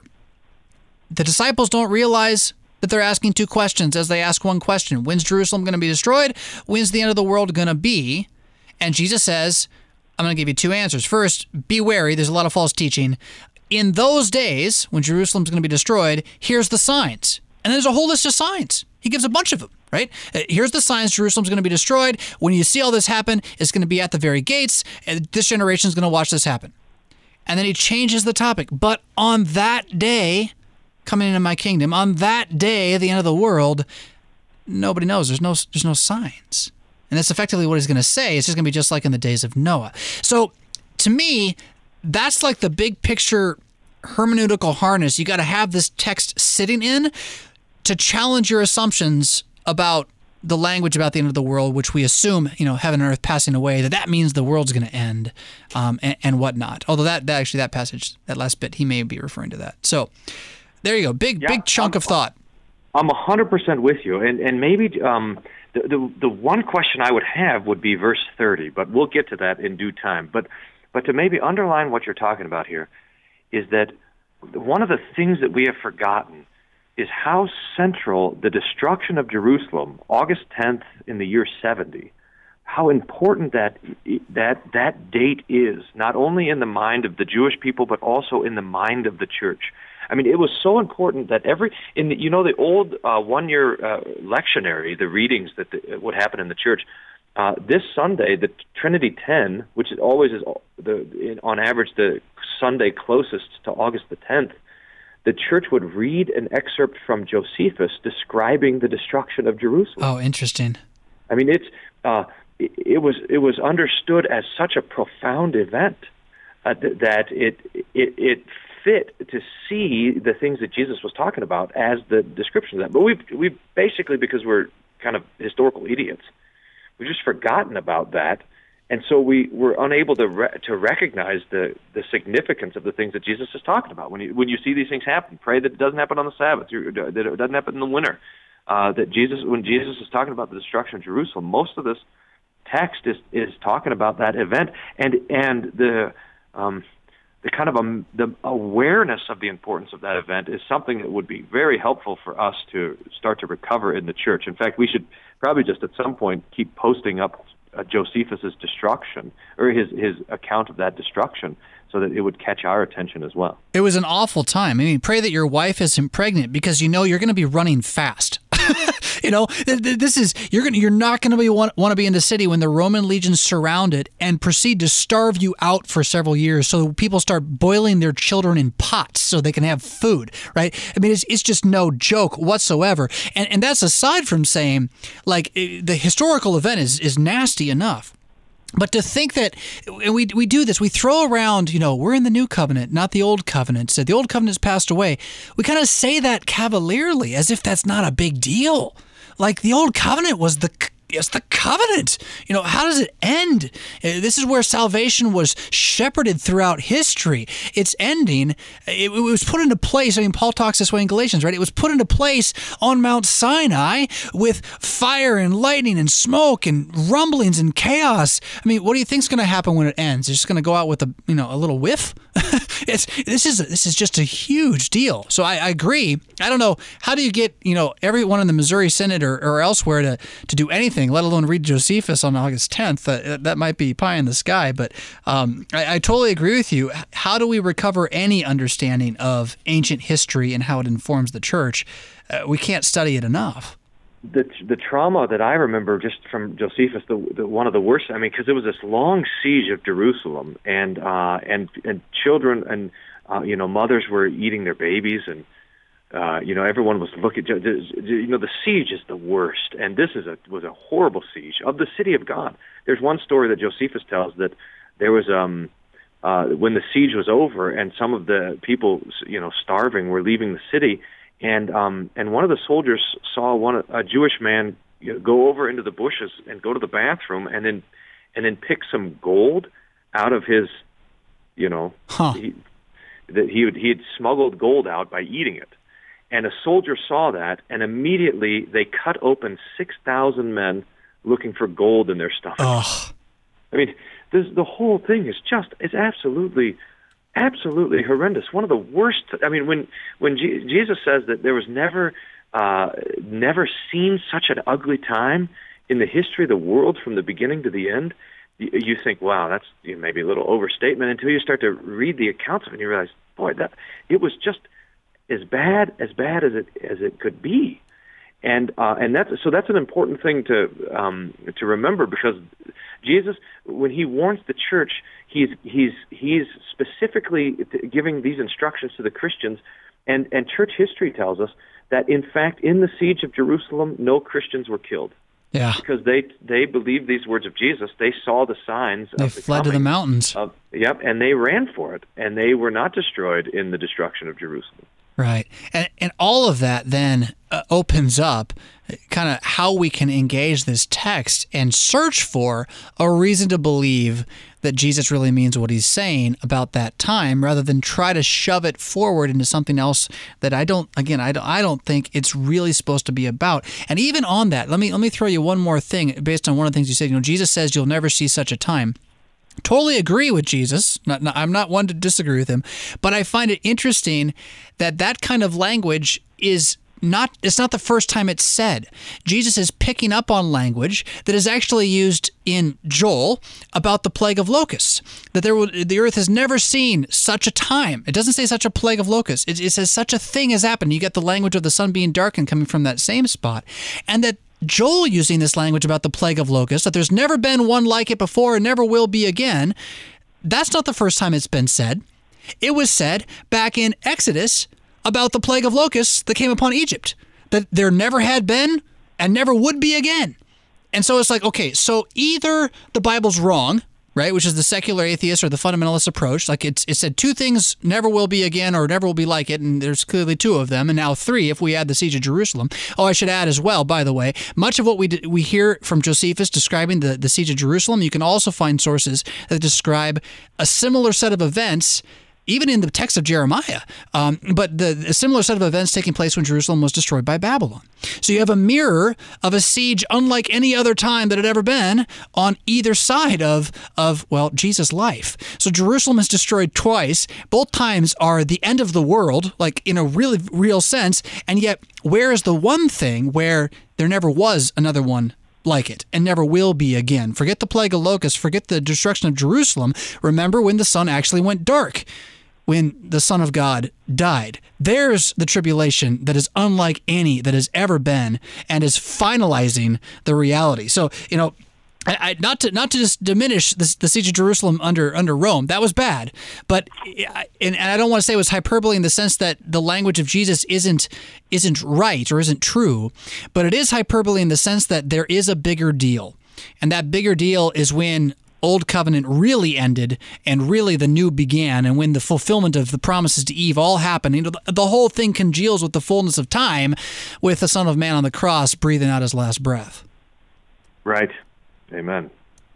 the disciples don't realize that they're asking two questions as they ask one question. When's Jerusalem going to be destroyed? When's the end of the world going to be? And Jesus says, I'm going to give you two answers. First, be wary. There's a lot of false teaching. In those days, when Jerusalem's going to be destroyed, here's the signs. And there's a whole list of signs. He gives a bunch of them, right? Here's the signs Jerusalem's going to be destroyed. When you see all this happen, it's going to be at the very gates. And this generation is going to watch this happen. And then he changes the topic. But on that day, coming into my kingdom, on that day at the end of the world, nobody knows. There's no, there's no signs. And that's effectively what he's going to say. It's just going to be just like in the days of Noah. So to me, that's like the big picture hermeneutical harness you got to have this text sitting in to challenge your assumptions about the language about the end of the world, which we assume, you know, heaven and earth passing away, that that means the world's going to end, um, and, and whatnot. Although that, that actually, that passage, that last bit, he may be referring to that. So there you go. Big, yeah, big chunk I'm, of thought. I'm one hundred percent with you. And, and maybe... Um, The, the the one question I would have would be verse thirty, but we'll get to that in due time. But but to maybe underline what you're talking about here is that one of the things that we have forgotten is how central the destruction of Jerusalem, August tenth in the year seventy, how important that that that date is, not only in the mind of the Jewish people, but also in the mind of the church. I mean, it was so important that every, in the, you know, the old uh, one-year uh, lectionary, the readings that the, would happen in the church, uh, this Sunday, the Trinity ten, which is always is the in, on average the Sunday closest to August the tenth, the church would read an excerpt from Josephus describing the destruction of Jerusalem. Oh, interesting. I mean, it's uh, it, it was it was understood as such a profound event uh, th- that it it it. fit to see the things that Jesus was talking about as the description of that. But we've, we've basically, because we're kind of historical idiots, we've just forgotten about that. And so we were unable to re- to recognize the, the significance of the things that Jesus is talking about. When you, when you see these things happen, pray that it doesn't happen on the Sabbath, that it doesn't happen in the winter. Uh, that Jesus, when Jesus is talking about the destruction of Jerusalem, most of this text is, is talking about that event. And, and the... Um, The kind of um, the awareness of the importance of that event is something that would be very helpful for us to start to recover in the church. In fact, we should probably just at some point keep posting up uh, Josephus's destruction, or his his account of that destruction, so that it would catch our attention as well. It was an awful time. I mean, pray that your wife isn't pregnant, because you know you're going to be running fast. You know, this is you're going you're not going to be want, want to be in the city when the Roman legions surround it and proceed to starve you out for several years. So people start boiling their children in pots so they can have food, right? I mean, it's it's just no joke whatsoever. And and that's aside from saying, like, the historical event is is nasty enough. But to think that, and we we do this, we throw around, you know, we're in the new covenant, not the old covenant. So the old covenant's passed away. We kind of say that cavalierly, as if that's not a big deal. Like, the old covenant was the it's the covenant. You know, how does it end? This is where salvation was shepherded throughout history. It's ending. It, it was put into place. I mean, Paul talks this way in Galatians, right? It was put into place on Mount Sinai with fire and lightning and smoke and rumblings and chaos. I mean, what do you think's going to happen when it ends? It's just going to go out with a, you know, a little whiff? it's this is this is just a huge deal. So I, I agree. I don't know, how do you get, you know, everyone in the Missouri Synod or, or elsewhere to to do anything, let alone read Josephus on August tenth? Uh, that might be pie in the sky. But um, I, I totally agree with you. How do we recover any understanding of ancient history and how it informs the church? Uh, we can't study it enough. the the trauma that I remember just from Josephus, the, the one of the worst. I mean, because it was this long siege of Jerusalem, and uh, and and children and uh, you know mothers were eating their babies, and uh, you know everyone was looking. You know, the siege is the worst, and this is a was a horrible siege of the city of God. There's one story that Josephus tells that there was um uh, when the siege was over, and some of the people you know starving were leaving the city. And um, and one of the soldiers saw one a Jewish man you know, go over into the bushes and go to the bathroom, and then and then pick some gold out of his, you know, huh. he, that he he had smuggled gold out by eating it. And a soldier saw that, and immediately they cut open six thousand men looking for gold in their stomachs. Ugh. I mean, this, the whole thing is just it's absolutely. Absolutely horrendous. One of the worst. I mean, when when G- Jesus says that there was never, uh, never seen such an ugly time in the history of the world from the beginning to the end, you, you think, wow, that's you know, maybe a little overstatement. Until you start to read the accounts of it, and you realize, boy, that it was just as bad as bad as it as it could be. And uh, and that's so that's an important thing to um, to remember, because Jesus, when he warns the church, he's he's he's specifically giving these instructions to the Christians, and, and church history tells us that in fact in the siege of Jerusalem, no Christians were killed. Yeah, because they they believed these words of Jesus. They saw the signs. They of the fled to the mountains. Of, yep, and they ran for it, and they were not destroyed in the destruction of Jerusalem. Right. And and all of that then uh, opens up kind of how we can engage this text and search for a reason to believe that Jesus really means what he's saying about that time, rather than try to shove it forward into something else that I don't, again, I don't, I don't think it's really supposed to be about. And even on that, let me let me throw you one more thing based on one of the things you said. You know, Jesus says you'll never see such a time. Totally agree with Jesus. Not, not, I'm not one to disagree with him, but I find it interesting that that kind of language is not, it's not the first time it's said. Jesus is picking up on language that is actually used in Joel about the plague of locusts, that there will, the earth has never seen such a time. It doesn't say such a plague of locusts. It, it says such a thing has happened. You get the language of the sun being darkened coming from that same spot. And that Joel using this language about the plague of locusts, that there's never been one like it before and never will be again, that's not the first time it's been said. It was said back in Exodus about the plague of locusts that came upon Egypt, that there never had been and never would be again. And so it's like, okay, so either the Bible's wrong, right, which is the secular atheist or the fundamentalist approach. Like it's it said two things never will be again or never will be like it, and there's clearly two of them, and now three if we add the siege of Jerusalem. Oh, I should add as well, by the way, much of what we we hear from Josephus describing the, the siege of Jerusalem, you can also find sources that describe a similar set of events even in the text of Jeremiah, um, but the, a similar set of events taking place when Jerusalem was destroyed by Babylon. So you have a mirror of a siege unlike any other time that had ever been on either side of, of well, Jesus' life. So Jerusalem is destroyed twice. Both times are the end of the world, like in a really real sense, and yet where is the one thing where there never was another one like it and never will be again? Forget the plague of locusts, forget the destruction of Jerusalem. Remember when the sun actually went dark, when the Son of God died. There's the tribulation that is unlike any that has ever been and is finalizing the reality. So, you know, I, I, not to not to just diminish the, the siege of Jerusalem under under Rome, that was bad, but and, and I don't want to say it was hyperbole in the sense that the language of Jesus isn't isn't right or isn't true, but it is hyperbole in the sense that there is a bigger deal, and that bigger deal is when Old Covenant really ended and really the new began, and when the fulfillment of the promises to Eve all happened. You know, the, the whole thing congeals with the fullness of time, with the Son of Man on the cross breathing out his last breath. Right. Amen.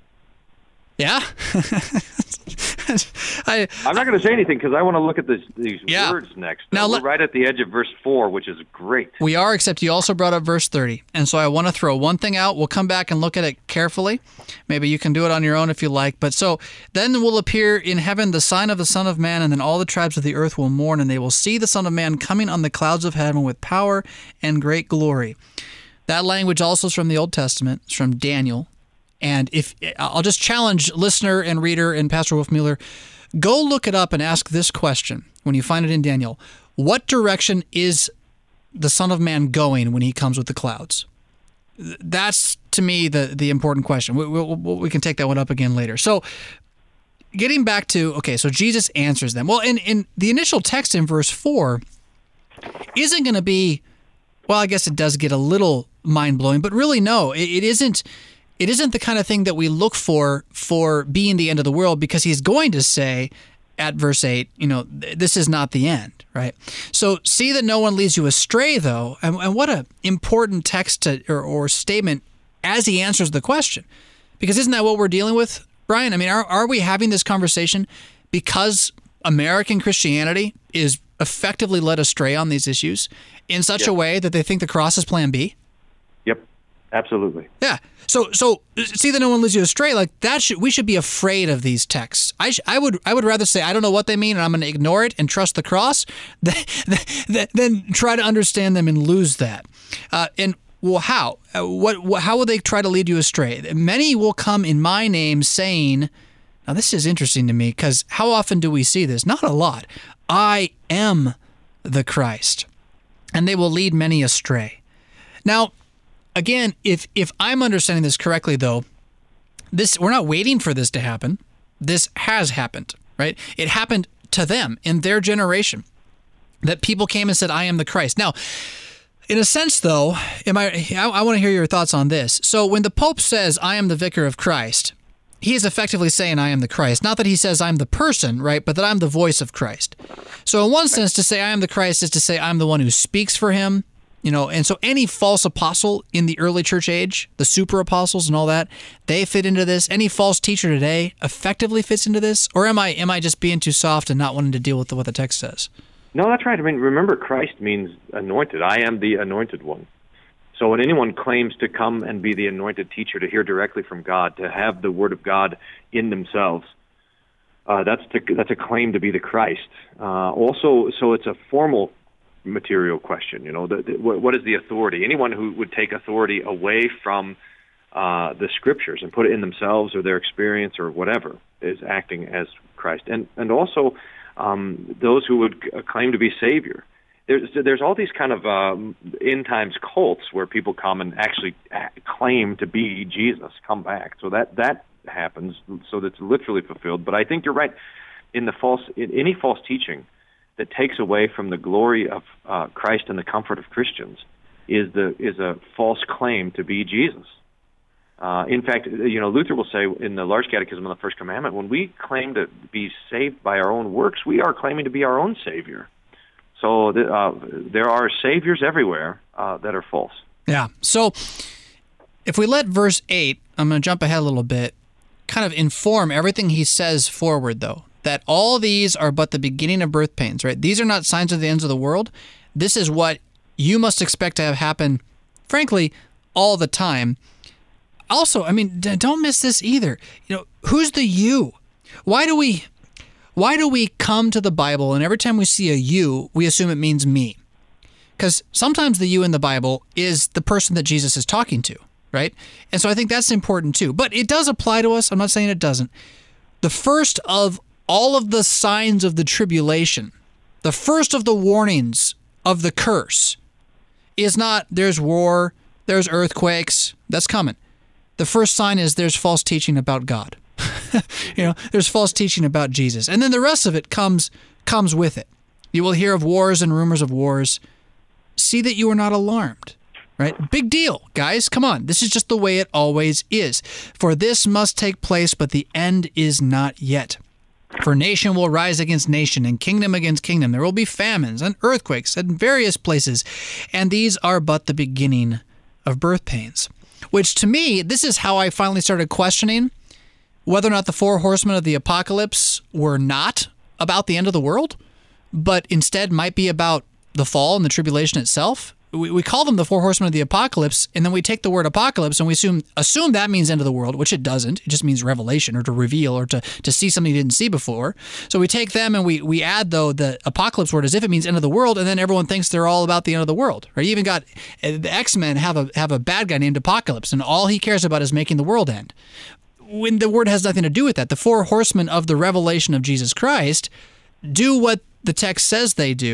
Yeah? I, I'm not going to say anything because I want to look at this, these yeah. words next. Now, We're let, right at the edge of verse four, which is great. We are, except you also brought up verse thirty. And so I want to throw one thing out. We'll come back and look at it carefully. Maybe you can do it on your own if you like. But so, then will appear in heaven the sign of the Son of Man, and then all the tribes of the earth will mourn, and they will see the Son of Man coming on the clouds of heaven with power and great glory. That language also is from the Old Testament. It's from Daniel. And if I'll just challenge listener and reader and Pastor Wolfmueller, go look it up and ask this question when you find it in Daniel. What direction is the Son of Man going when he comes with the clouds? that's, to me, the, the important question. We, we, we can take that one up again later. So getting back to, okay, so Jesus answers them. Well, in, in the initial text in verse four isn't going to be, well, I guess it does get a little mind-blowing, but really, no, it, it isn't. It isn't the kind of thing that we look for for being the end of the world, because he's going to say at verse eight, you know, this is not the end, right? So see that no one leads you astray, though. And, and what an important text to, or, or statement as he answers the question. Because isn't that what we're dealing with, Brian? I mean, are, are we having this conversation because American Christianity is effectively led astray on these issues in such yep. a way that they think the cross is plan B? Yep, absolutely. Yeah. So, so see that no one leads you astray. Like that, should, we should be afraid of these texts. I, sh- I would, I would rather say I don't know what they mean, and I'm going to ignore it and trust the cross, than, than, than try to understand them and lose that. Uh, and well, how? Uh, what, what? How will they try to lead you astray? Many will come in my name, saying, "Now this is interesting to me, because how often do we see this? Not a lot. I am the Christ, and they will lead many astray." Now, again, if if I'm understanding this correctly, though, this we're not waiting for this to happen. This has happened, right? It happened to them in their generation, that people came and said, "I am the Christ." Now, in a sense, though, am I? I, I want to hear your thoughts on this. So, when the Pope says, "I am the Vicar of Christ," he is effectively saying, "I am the Christ." Not that he says I'm the person, right? But that I'm the voice of Christ. So, in one sense, to say I am the Christ is to say I'm the one who speaks for him. You know, and so any false apostle in the early church age, the super apostles and all that, they fit into this. Any false teacher today effectively fits into this, or am I am I just being too soft and not wanting to deal with the, what the text says? No, that's right. I mean, remember, Christ means anointed. I am the anointed one. So when anyone claims to come and be the anointed teacher, to hear directly from God, to have the Word of God in themselves, uh, that's to, that's a claim to be the Christ. Uh, also, so it's a formal material question. You know, the, the, what is the authority? Anyone who would take authority away from uh, the Scriptures and put it in themselves or their experience or whatever is acting as Christ. And and also um, those who would claim to be Savior. There's there's all these kind of um, end times cults where people come and actually claim to be Jesus, come back. So that that happens. So that's literally fulfilled. But I think you're right. In the false, in any false teaching that takes away from the glory of uh, Christ and the comfort of Christians is the is a false claim to be Jesus. Uh, in fact, you know, Luther will say in the Large Catechism on the First Commandment, when we claim to be saved by our own works, we are claiming to be our own Savior. So the, uh, there are saviors everywhere uh, that are false. Yeah. So if we let verse eight, I'm going to jump ahead a little bit, kind of inform everything he says forward, though, that all these are but the beginning of birth pains, right? These are not signs of the ends of the world. This is what you must expect to have happen, frankly, all the time. Also, I mean, don't miss this either. You know, who's the you? Why do we why do we come to the Bible and every time we see a you, we assume it means me? Because sometimes the you in the Bible is the person that Jesus is talking to, right? And so I think that's important too. But it does apply to us. I'm not saying it doesn't. The first of all of the signs of the tribulation, the first of the warnings of the curse is not there's war, there's earthquakes, that's coming. The first sign is there's false teaching about God. You know, there's false teaching about Jesus. And then the rest of it comes comes with it. You will hear of wars and rumors of wars. See that you are not alarmed, right? Big deal, guys. Come on. This is just the way it always is. For this must take place, but the end is not yet. For nation will rise against nation and kingdom against kingdom. There will be famines and earthquakes in various places. And these are but the beginning of birth pains. Which to me, this is how I finally started questioning whether or not the four horsemen of the apocalypse were not about the end of the world, but instead might be about the fall and the tribulation itself. We, we call them the four horsemen of the apocalypse, and then we take the word apocalypse and we assume assume that means end of the world, which it doesn't. It just means revelation or to reveal or to, to see something you didn't see before. So we take them and we, we add, though, the apocalypse word as if it means end of the world, and then everyone thinks they're all about the end of the world. Right? You even got the X-Men have a have a bad guy named Apocalypse, and all he cares about is making the world end. When the word has nothing to do with that. The four horsemen of the revelation of Jesus Christ do what the text says they do,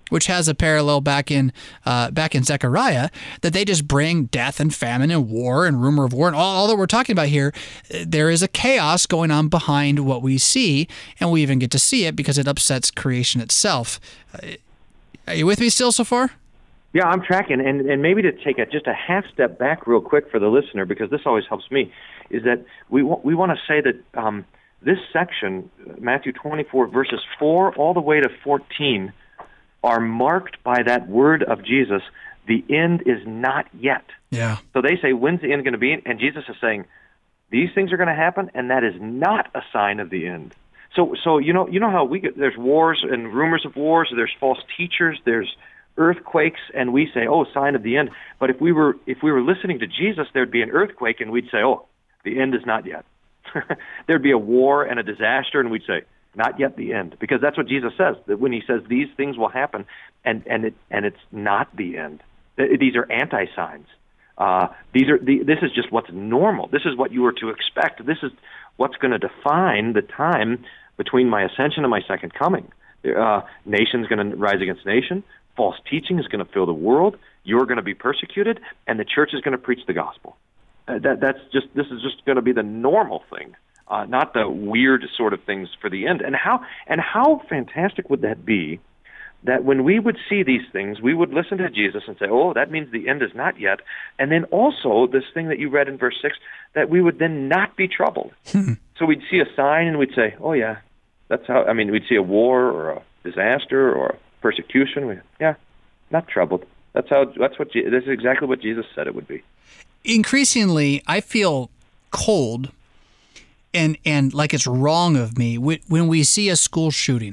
which has a parallel back in uh, back in Zechariah, that they just bring death and famine and war and rumor of war and all, all that we're talking about here. There is a chaos going on behind what we see, and we even get to see it because it upsets creation itself. Uh, are you with me still so far? Yeah, I'm tracking, and, and maybe to take a, just a half step back real quick for the listener, because this always helps me, is that we w- we want to say that um, this section, Matthew twenty-four, verses four all the way to fourteen, are marked by that word of Jesus, the end is not yet. Yeah. So they say, when's the end going to be? And Jesus is saying, these things are going to happen, and that is not a sign of the end. So, so you know, you know how we get, there's wars and rumors of wars, there's false teachers, there's earthquakes, and we say, oh, sign of the end. But if we were if we were listening to Jesus, there'd be an earthquake, and we'd say, oh, the end is not yet. There'd be a war and a disaster, and we'd say, not yet the end, because that's what Jesus says. That when he says these things will happen, and and it and it's not the end. These are anti-signs. Uh, these are the, this is just what's normal. This is what you were to expect. This is what's going to define the time between my ascension and my second coming. Uh, nation's going to rise against nation. False teaching is going to fill the world. You're going to be persecuted, and the church is going to preach the gospel. Uh, that, that's just this is just going to be the normal thing, uh, not the weird sort of things for the end. And how and how fantastic would that be? That when we would see these things, we would listen to Jesus and say, "Oh, that means the end is not yet." And then also this thing that you read in verse six, that we would then not be troubled. Hmm. So we'd see a sign and we'd say, "Oh yeah, that's how." I mean, we'd see a war or a disaster or a persecution. We, yeah, not troubled. That's how. That's what. This is exactly what Jesus said it would be. Increasingly, I feel cold and and like it's wrong of me when we see a school shooting.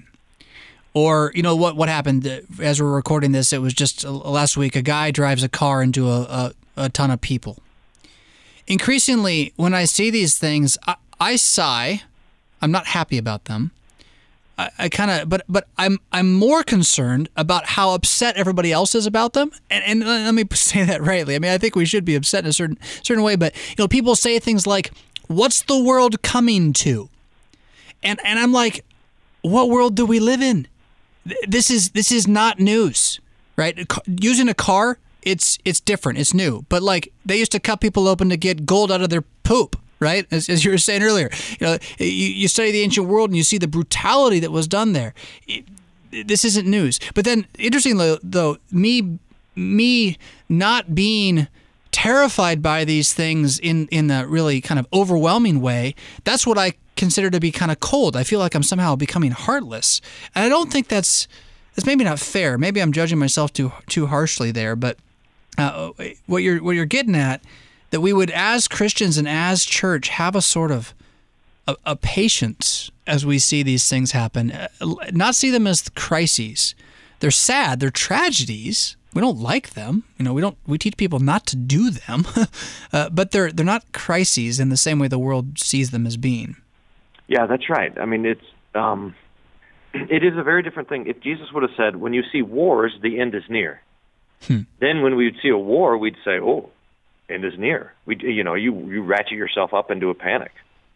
Or, you know, what what happened as we're recording this, it was just last week, a guy drives a car into a, a, a ton of people. Increasingly, when I see these things, I, I sigh. I'm not happy about them. I, I kind of, but but I'm I'm more concerned about how upset everybody else is about them. And, and let me say that rightly. I mean, I think we should be upset in a certain certain way. But you know, people say things like, "What's the world coming to?" And and I'm like, what world do we live in? This is this is not news, right? Using a car, it's it's different, it's new. But like they used to cut people open to get gold out of their poop, right? As, as you were saying earlier, you know, you, you study the ancient world and you see the brutality that was done there. It, this isn't news. But then, interestingly though, me me not being terrified by these things in in a really kind of overwhelming way, that's what I consider to be kind of cold. I feel like I'm somehow becoming heartless, and I don't think that's that's maybe not fair. Maybe I'm judging myself too too harshly there. But uh, what you're what you're getting at, that we would, as Christians and as church, have a sort of a, a patience as we see these things happen, not see them as crises. They're sad. They're tragedies. We don't like them. You know, we don't. We teach people not to do them, uh, but they're they're not crises in the same way the world sees them as being. Yeah, that's right. I mean, it's um, it is a very different thing. If Jesus would have said, "When you see wars, the end is near," hmm. then when we'd see a war, we'd say, "Oh, end is near." We, you know, you you ratchet yourself up into a panic,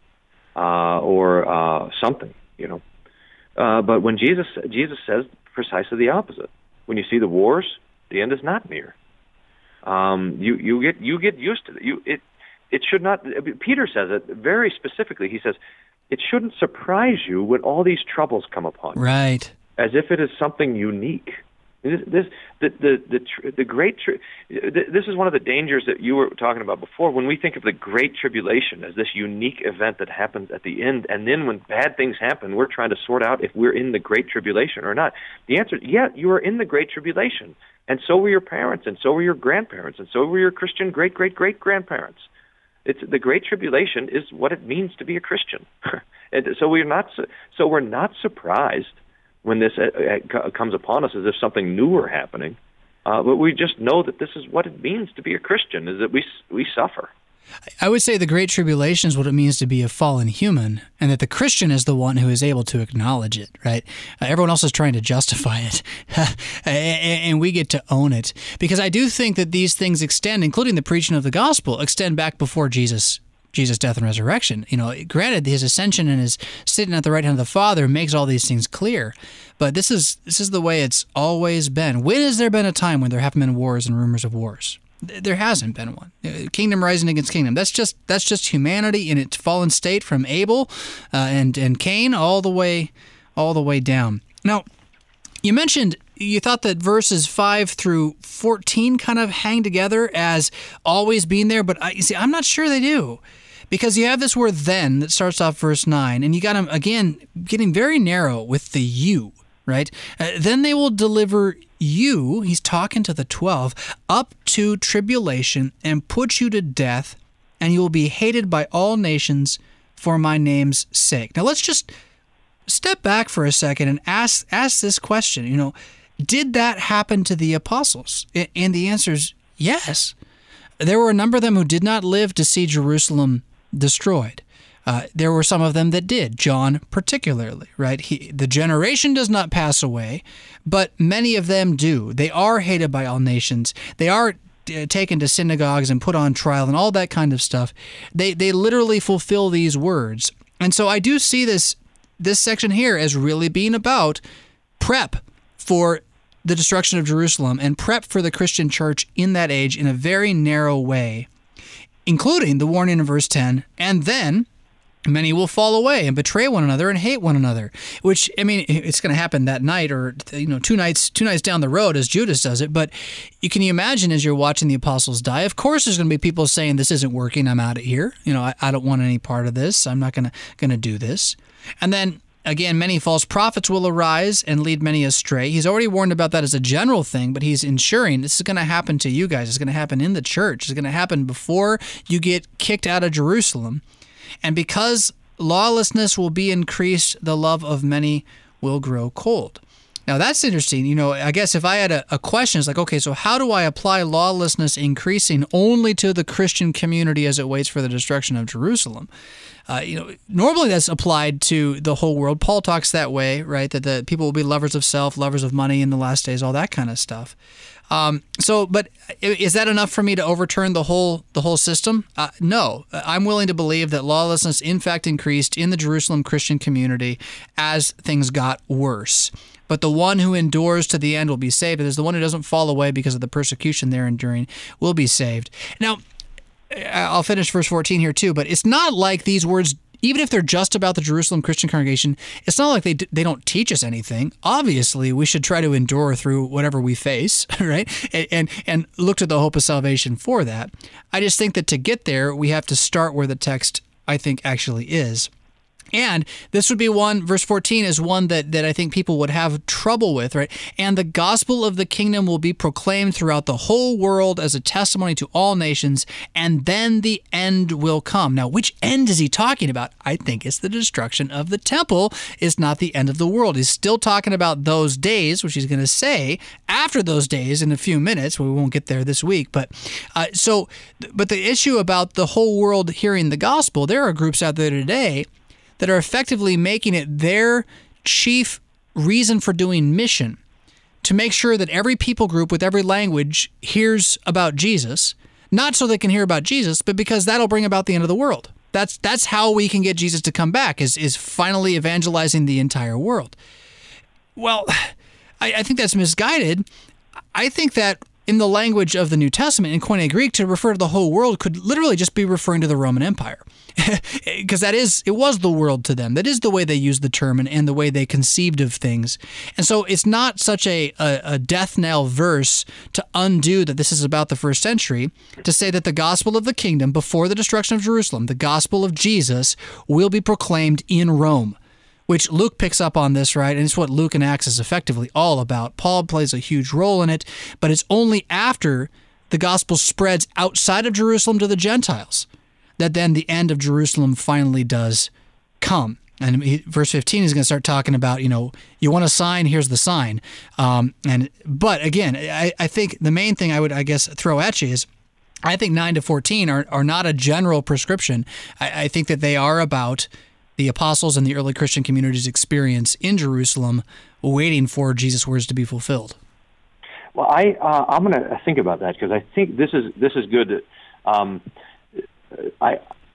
uh, or uh, something, you know. Uh, but when Jesus Jesus says precisely the opposite. When you see the wars, the end is not near. Um, you you get you get used to it. You it it should not. Peter says it very specifically. He says, it shouldn't surprise you when all these troubles come upon you. Right. As if it is something unique. This, this the the the, the great. This is one of the dangers that you were talking about before. When we think of the Great Tribulation as this unique event that happens at the end, and then when bad things happen, we're trying to sort out if we're in the Great Tribulation or not. The answer is, yeah, you are in the Great Tribulation, and so were your parents, and so were your grandparents, and so were your Christian great great great grandparents. It's the Great Tribulation is what it means to be a Christian, and so we're not so we're not surprised when this uh, comes upon us as if something new were happening, uh, but we just know that this is what it means to be a Christian: is that we we suffer. I would say the Great Tribulation is what it means to be a fallen human, and that the Christian is the one who is able to acknowledge it, right? Uh, everyone else is trying to justify it, and we get to own it. Because I do think that these things extend, including the preaching of the gospel, extend back before Jesus Jesus' death and resurrection. You know, granted, his ascension and his sitting at the right hand of the Father makes all these things clear, but this is this is the way it's always been. When has there been a time when there haven't been wars and rumors of wars? There hasn't been one. Kingdom rising against kingdom. That's just that's just humanity in its fallen state from Abel uh, and and Cain all the way all the way down. Now, you mentioned you thought that verses five through fourteen kind of hang together as always being there, but I, you see, I'm not sure they do. Because you have this word then that starts off verse nine, and you got them, again, getting very narrow with the you, right? Uh, then they will deliver you, he's talking to the twelve, up to tribulation and put you to death, and you will be hated by all nations for my name's sake. Now let's just step back for a second and ask ask this question. You know, did that happen to the apostles? And the answer is yes. There were a number of them who did not live to see Jerusalem destroyed. Uh, there were some of them that did, John particularly, right? He, the generation does not pass away, but many of them do. They are hated by all nations. They are uh, taken to synagogues and put on trial and all that kind of stuff. They they literally fulfill these words. And so I do see this this section here as really being about prep for the destruction of Jerusalem and prep for the Christian church in that age in a very narrow way, including the warning in verse ten, and then many will fall away and betray one another and hate one another, which, I mean, it's going to happen that night or, you know, two nights two nights down the road as Judas does it, but you can you imagine as you're watching the apostles die, of course there's going to be people saying, this isn't working, I'm out of here, you know, I, I don't want any part of this, I'm not going to going to do this. And then again, many false prophets will arise and lead many astray. He's already warned about that as a general thing, but he's ensuring this is going to happen to you guys. It's going to happen in the church. It's going to happen before you get kicked out of Jerusalem. And because lawlessness will be increased, the love of many will grow cold. Now, that's interesting. You know, I guess if I had a, a question, it's like, okay, so how do I apply lawlessness increasing only to the Christian community as it waits for the destruction of Jerusalem? Uh, you know, normally that's applied to the whole world. Paul talks that way, right? That the people will be lovers of self, lovers of money in the last days, all that kind of stuff. Um, so, but is that enough for me to overturn the whole the whole system? Uh, no, I'm willing to believe that lawlessness, in fact, increased in the Jerusalem Christian community as things got worse. But the one who endures to the end will be saved. There's the one who doesn't fall away because of the persecution they're enduring will be saved. Now, I'll finish verse fourteen here too, but it's not like these words, even if they're just about the Jerusalem Christian congregation, it's not like they they don't teach us anything. Obviously, we should try to endure through whatever we face, right? And, and and look to the hope of salvation for that. I just think that to get there, we have to start where the text, I think, actually is. And this would be one, verse fourteen is one that, that I think people would have trouble with, right? And the gospel of the kingdom will be proclaimed throughout the whole world as a testimony to all nations, and then the end will come. Now, which end is he talking about? I think it's the destruction of the temple. It's not the end of the world. He's still talking about those days, which he's going to say after those days in a few minutes. We won't get there this week. But uh, so, but the issue about the whole world hearing the gospel, there are groups out there today that are effectively making it their chief reason for doing mission to make sure that every people group with every language hears about Jesus, not so they can hear about Jesus, but because that'll bring about the end of the world. That's that's how we can get Jesus to come back, is, is finally evangelizing the entire world. Well, I, I think that's misguided. I think that in the language of the New Testament, in Koine Greek, to refer to the whole world could literally just be referring to the Roman Empire. Because that is, it was the world to them. That is the way they used the term and, and the way they conceived of things. And so it's not such a, a, a death knell verse to undo that this is about the first century, to say that the gospel of the kingdom before the destruction of Jerusalem, the gospel of Jesus, will be proclaimed in Rome, which Luke picks up on this, right? And it's what Luke and Acts is effectively all about. Paul plays a huge role in it, but it's only after the gospel spreads outside of Jerusalem to the Gentiles that then the end of Jerusalem finally does come. And he, verse fifteen is going to start talking about, you know, you want a sign, here's the sign. Um, and But again, I, I think the main thing I would, I guess, throw at you is, I think nine to fourteen are, are not a general prescription. I, I think that they are about the apostles and the early Christian community's experience in Jerusalem, waiting for Jesus' words to be fulfilled. Well, I uh, I'm going to think about that, because I think this is this is good. Um, I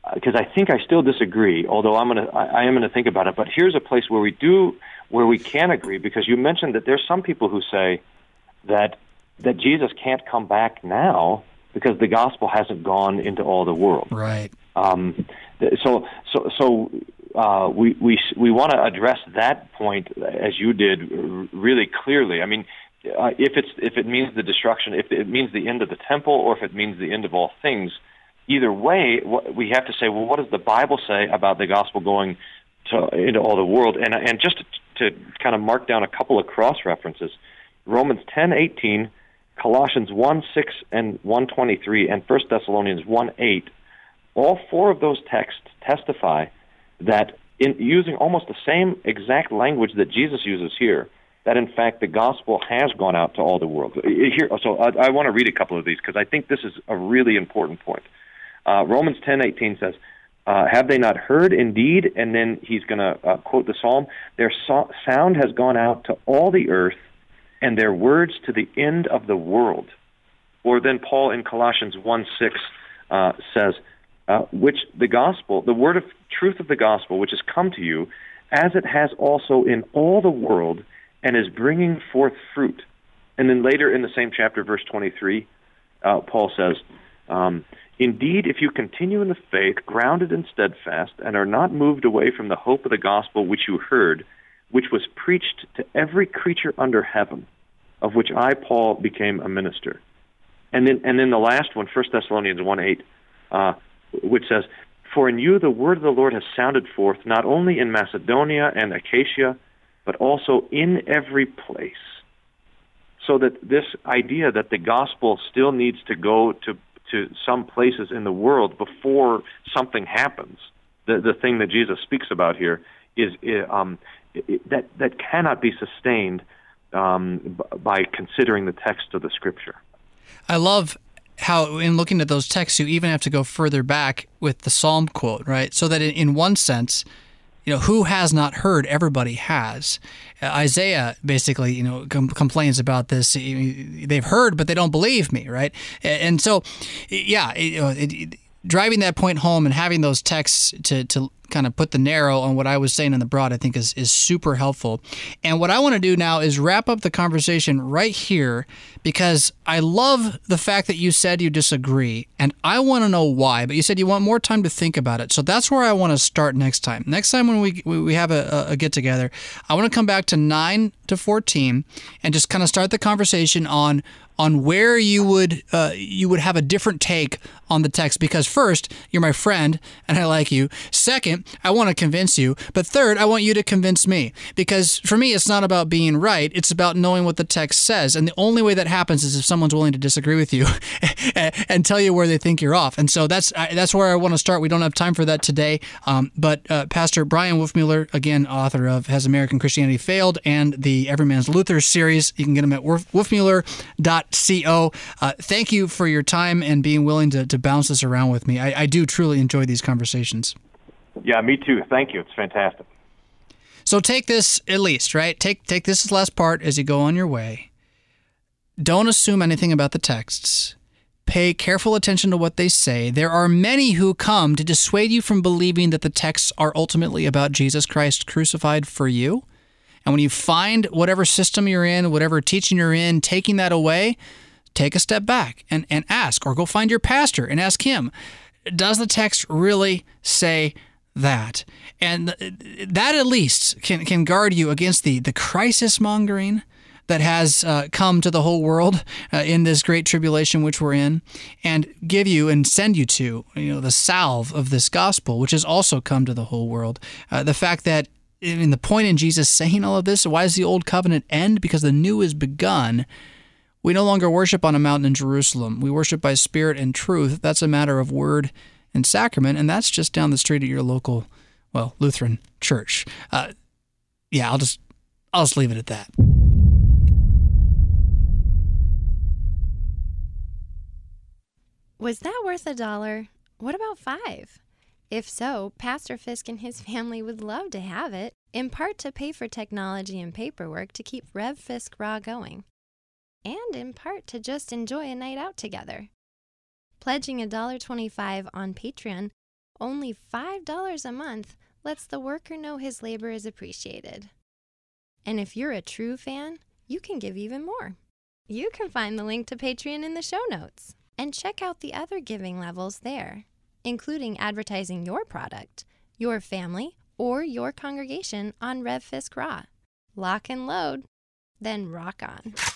because I think I still disagree, although I'm gonna, I, I am going to think about it. But here's a place where we do, where we can agree, because you mentioned that there's some people who say that that Jesus can't come back now because the gospel hasn't gone into all the world. Right. Um, so, so, so uh, we we we want to address that point as you did really clearly. I mean, uh, if it's if it means the destruction, if it means the end of the temple, or if it means the end of all things, either way, we have to say, well, what does the Bible say about the gospel going to into all the world? And and just to, to kind of mark down a couple of cross references, Romans ten eighteen. Colossians one six and one twenty-three, and First Thessalonians one eight, all four of those texts testify that in using almost the same exact language that Jesus uses here, that in fact the gospel has gone out to all the world. Here, so I, I want to read a couple of these because I think this is a really important point. Uh, Romans ten eighteen says, uh, have they not heard indeed? And then he's going to uh, quote the psalm, their so- sound has gone out to all the earth, and their words to the end of the world. Or then Paul in Colossians one six uh, says, uh, which the gospel, the word of truth of the gospel, which has come to you, as it has also in all the world, and is bringing forth fruit. And then later in the same chapter, verse twenty-three, uh, Paul says, um, indeed, if you continue in the faith, grounded and steadfast, and are not moved away from the hope of the gospel which you heard, which was preached to every creature under heaven, of which I, Paul, became a minister. And then and then the last one, First Thessalonians one eight, uh, which says, for in you the word of the Lord has sounded forth, not only in Macedonia and Achaia, but also in every place. So that this idea that the gospel still needs to go to, to some places in the world before something happens, the, the thing that Jesus speaks about here, is um, it, that that cannot be sustained um, b- by considering the text of the Scripture. I love how, in looking at those texts, you even have to go further back with the Psalm quote, right? So that in, in one sense, you know, who has not heard? Everybody has. Uh, Isaiah basically, you know, com- complains about this. They've heard, but they don't believe me, right? And so, yeah, you know, it, it, driving that point home and having those texts to to kind of put the narrow on what I was saying in the broad, I think is is super helpful. And what I want to do now is wrap up the conversation right here, because I love the fact that you said you disagree, and I want to know why. But you said you want more time to think about it, so that's where I want to start next time. Next time when we we have a, a get together, I want to come back to nine to fourteen and just kind of start the conversation on on where you would uh, you would have a different take on the text. Because first, you're my friend and I like you. Second, I want to convince you. But third, I want you to convince me. Because for me, it's not about being right. It's about knowing what the text says. And the only way that happens is if someone's willing to disagree with you and tell you where they think you're off. And so that's that's where I want to start. We don't have time for that today. Um, but uh, Pastor Bryan Wolfmueller, again, author of Has American Christianity Failed? And the Everyman's Luther series. You can get him at wolfmueller dot co. Uh, thank you for your time and being willing to, to bounce this around with me. I, I do truly enjoy these conversations. Yeah, me too. Thank you. It's fantastic. So take this at least, right? Take take this last part as you go on your way. Don't assume anything about the texts. Pay careful attention to what they say. There are many who come to dissuade you from believing that the texts are ultimately about Jesus Christ crucified for you. And when you find whatever system you're in, whatever teaching you're in, taking that away, take a step back and, and ask, or go find your pastor and ask him, does the text really say that? And that at least can, can guard you against the, the crisis mongering that has uh, come to the whole world uh, in this great tribulation which we're in, and give you and send you to, you know, the salve of this gospel, which has also come to the whole world. Uh, the fact that, I mean, the point in Jesus saying all of this, why does the old covenant end? Because the new is begun. We no longer worship on a mountain in Jerusalem. We worship by spirit and truth. That's a matter of word and sacrament, and that's just down the street at your local, well, Lutheran church. Uh, yeah, I'll just, I'll just leave it at that. Was that worth a dollar? What about five? If so, Pastor Fisk and his family would love to have it, in part to pay for technology and paperwork to keep Rev Fisk Raw going, and in part to just enjoy a night out together. Pledging one dollar twenty-five on Patreon Only five dollars a month lets the worker know his labor is appreciated. And if you're a true fan, you can give even more. You can find the link to Patreon in the show notes and check out the other giving levels there, including advertising your product, your family, or your congregation on RevFisk Raw. Lock and load, then rock on.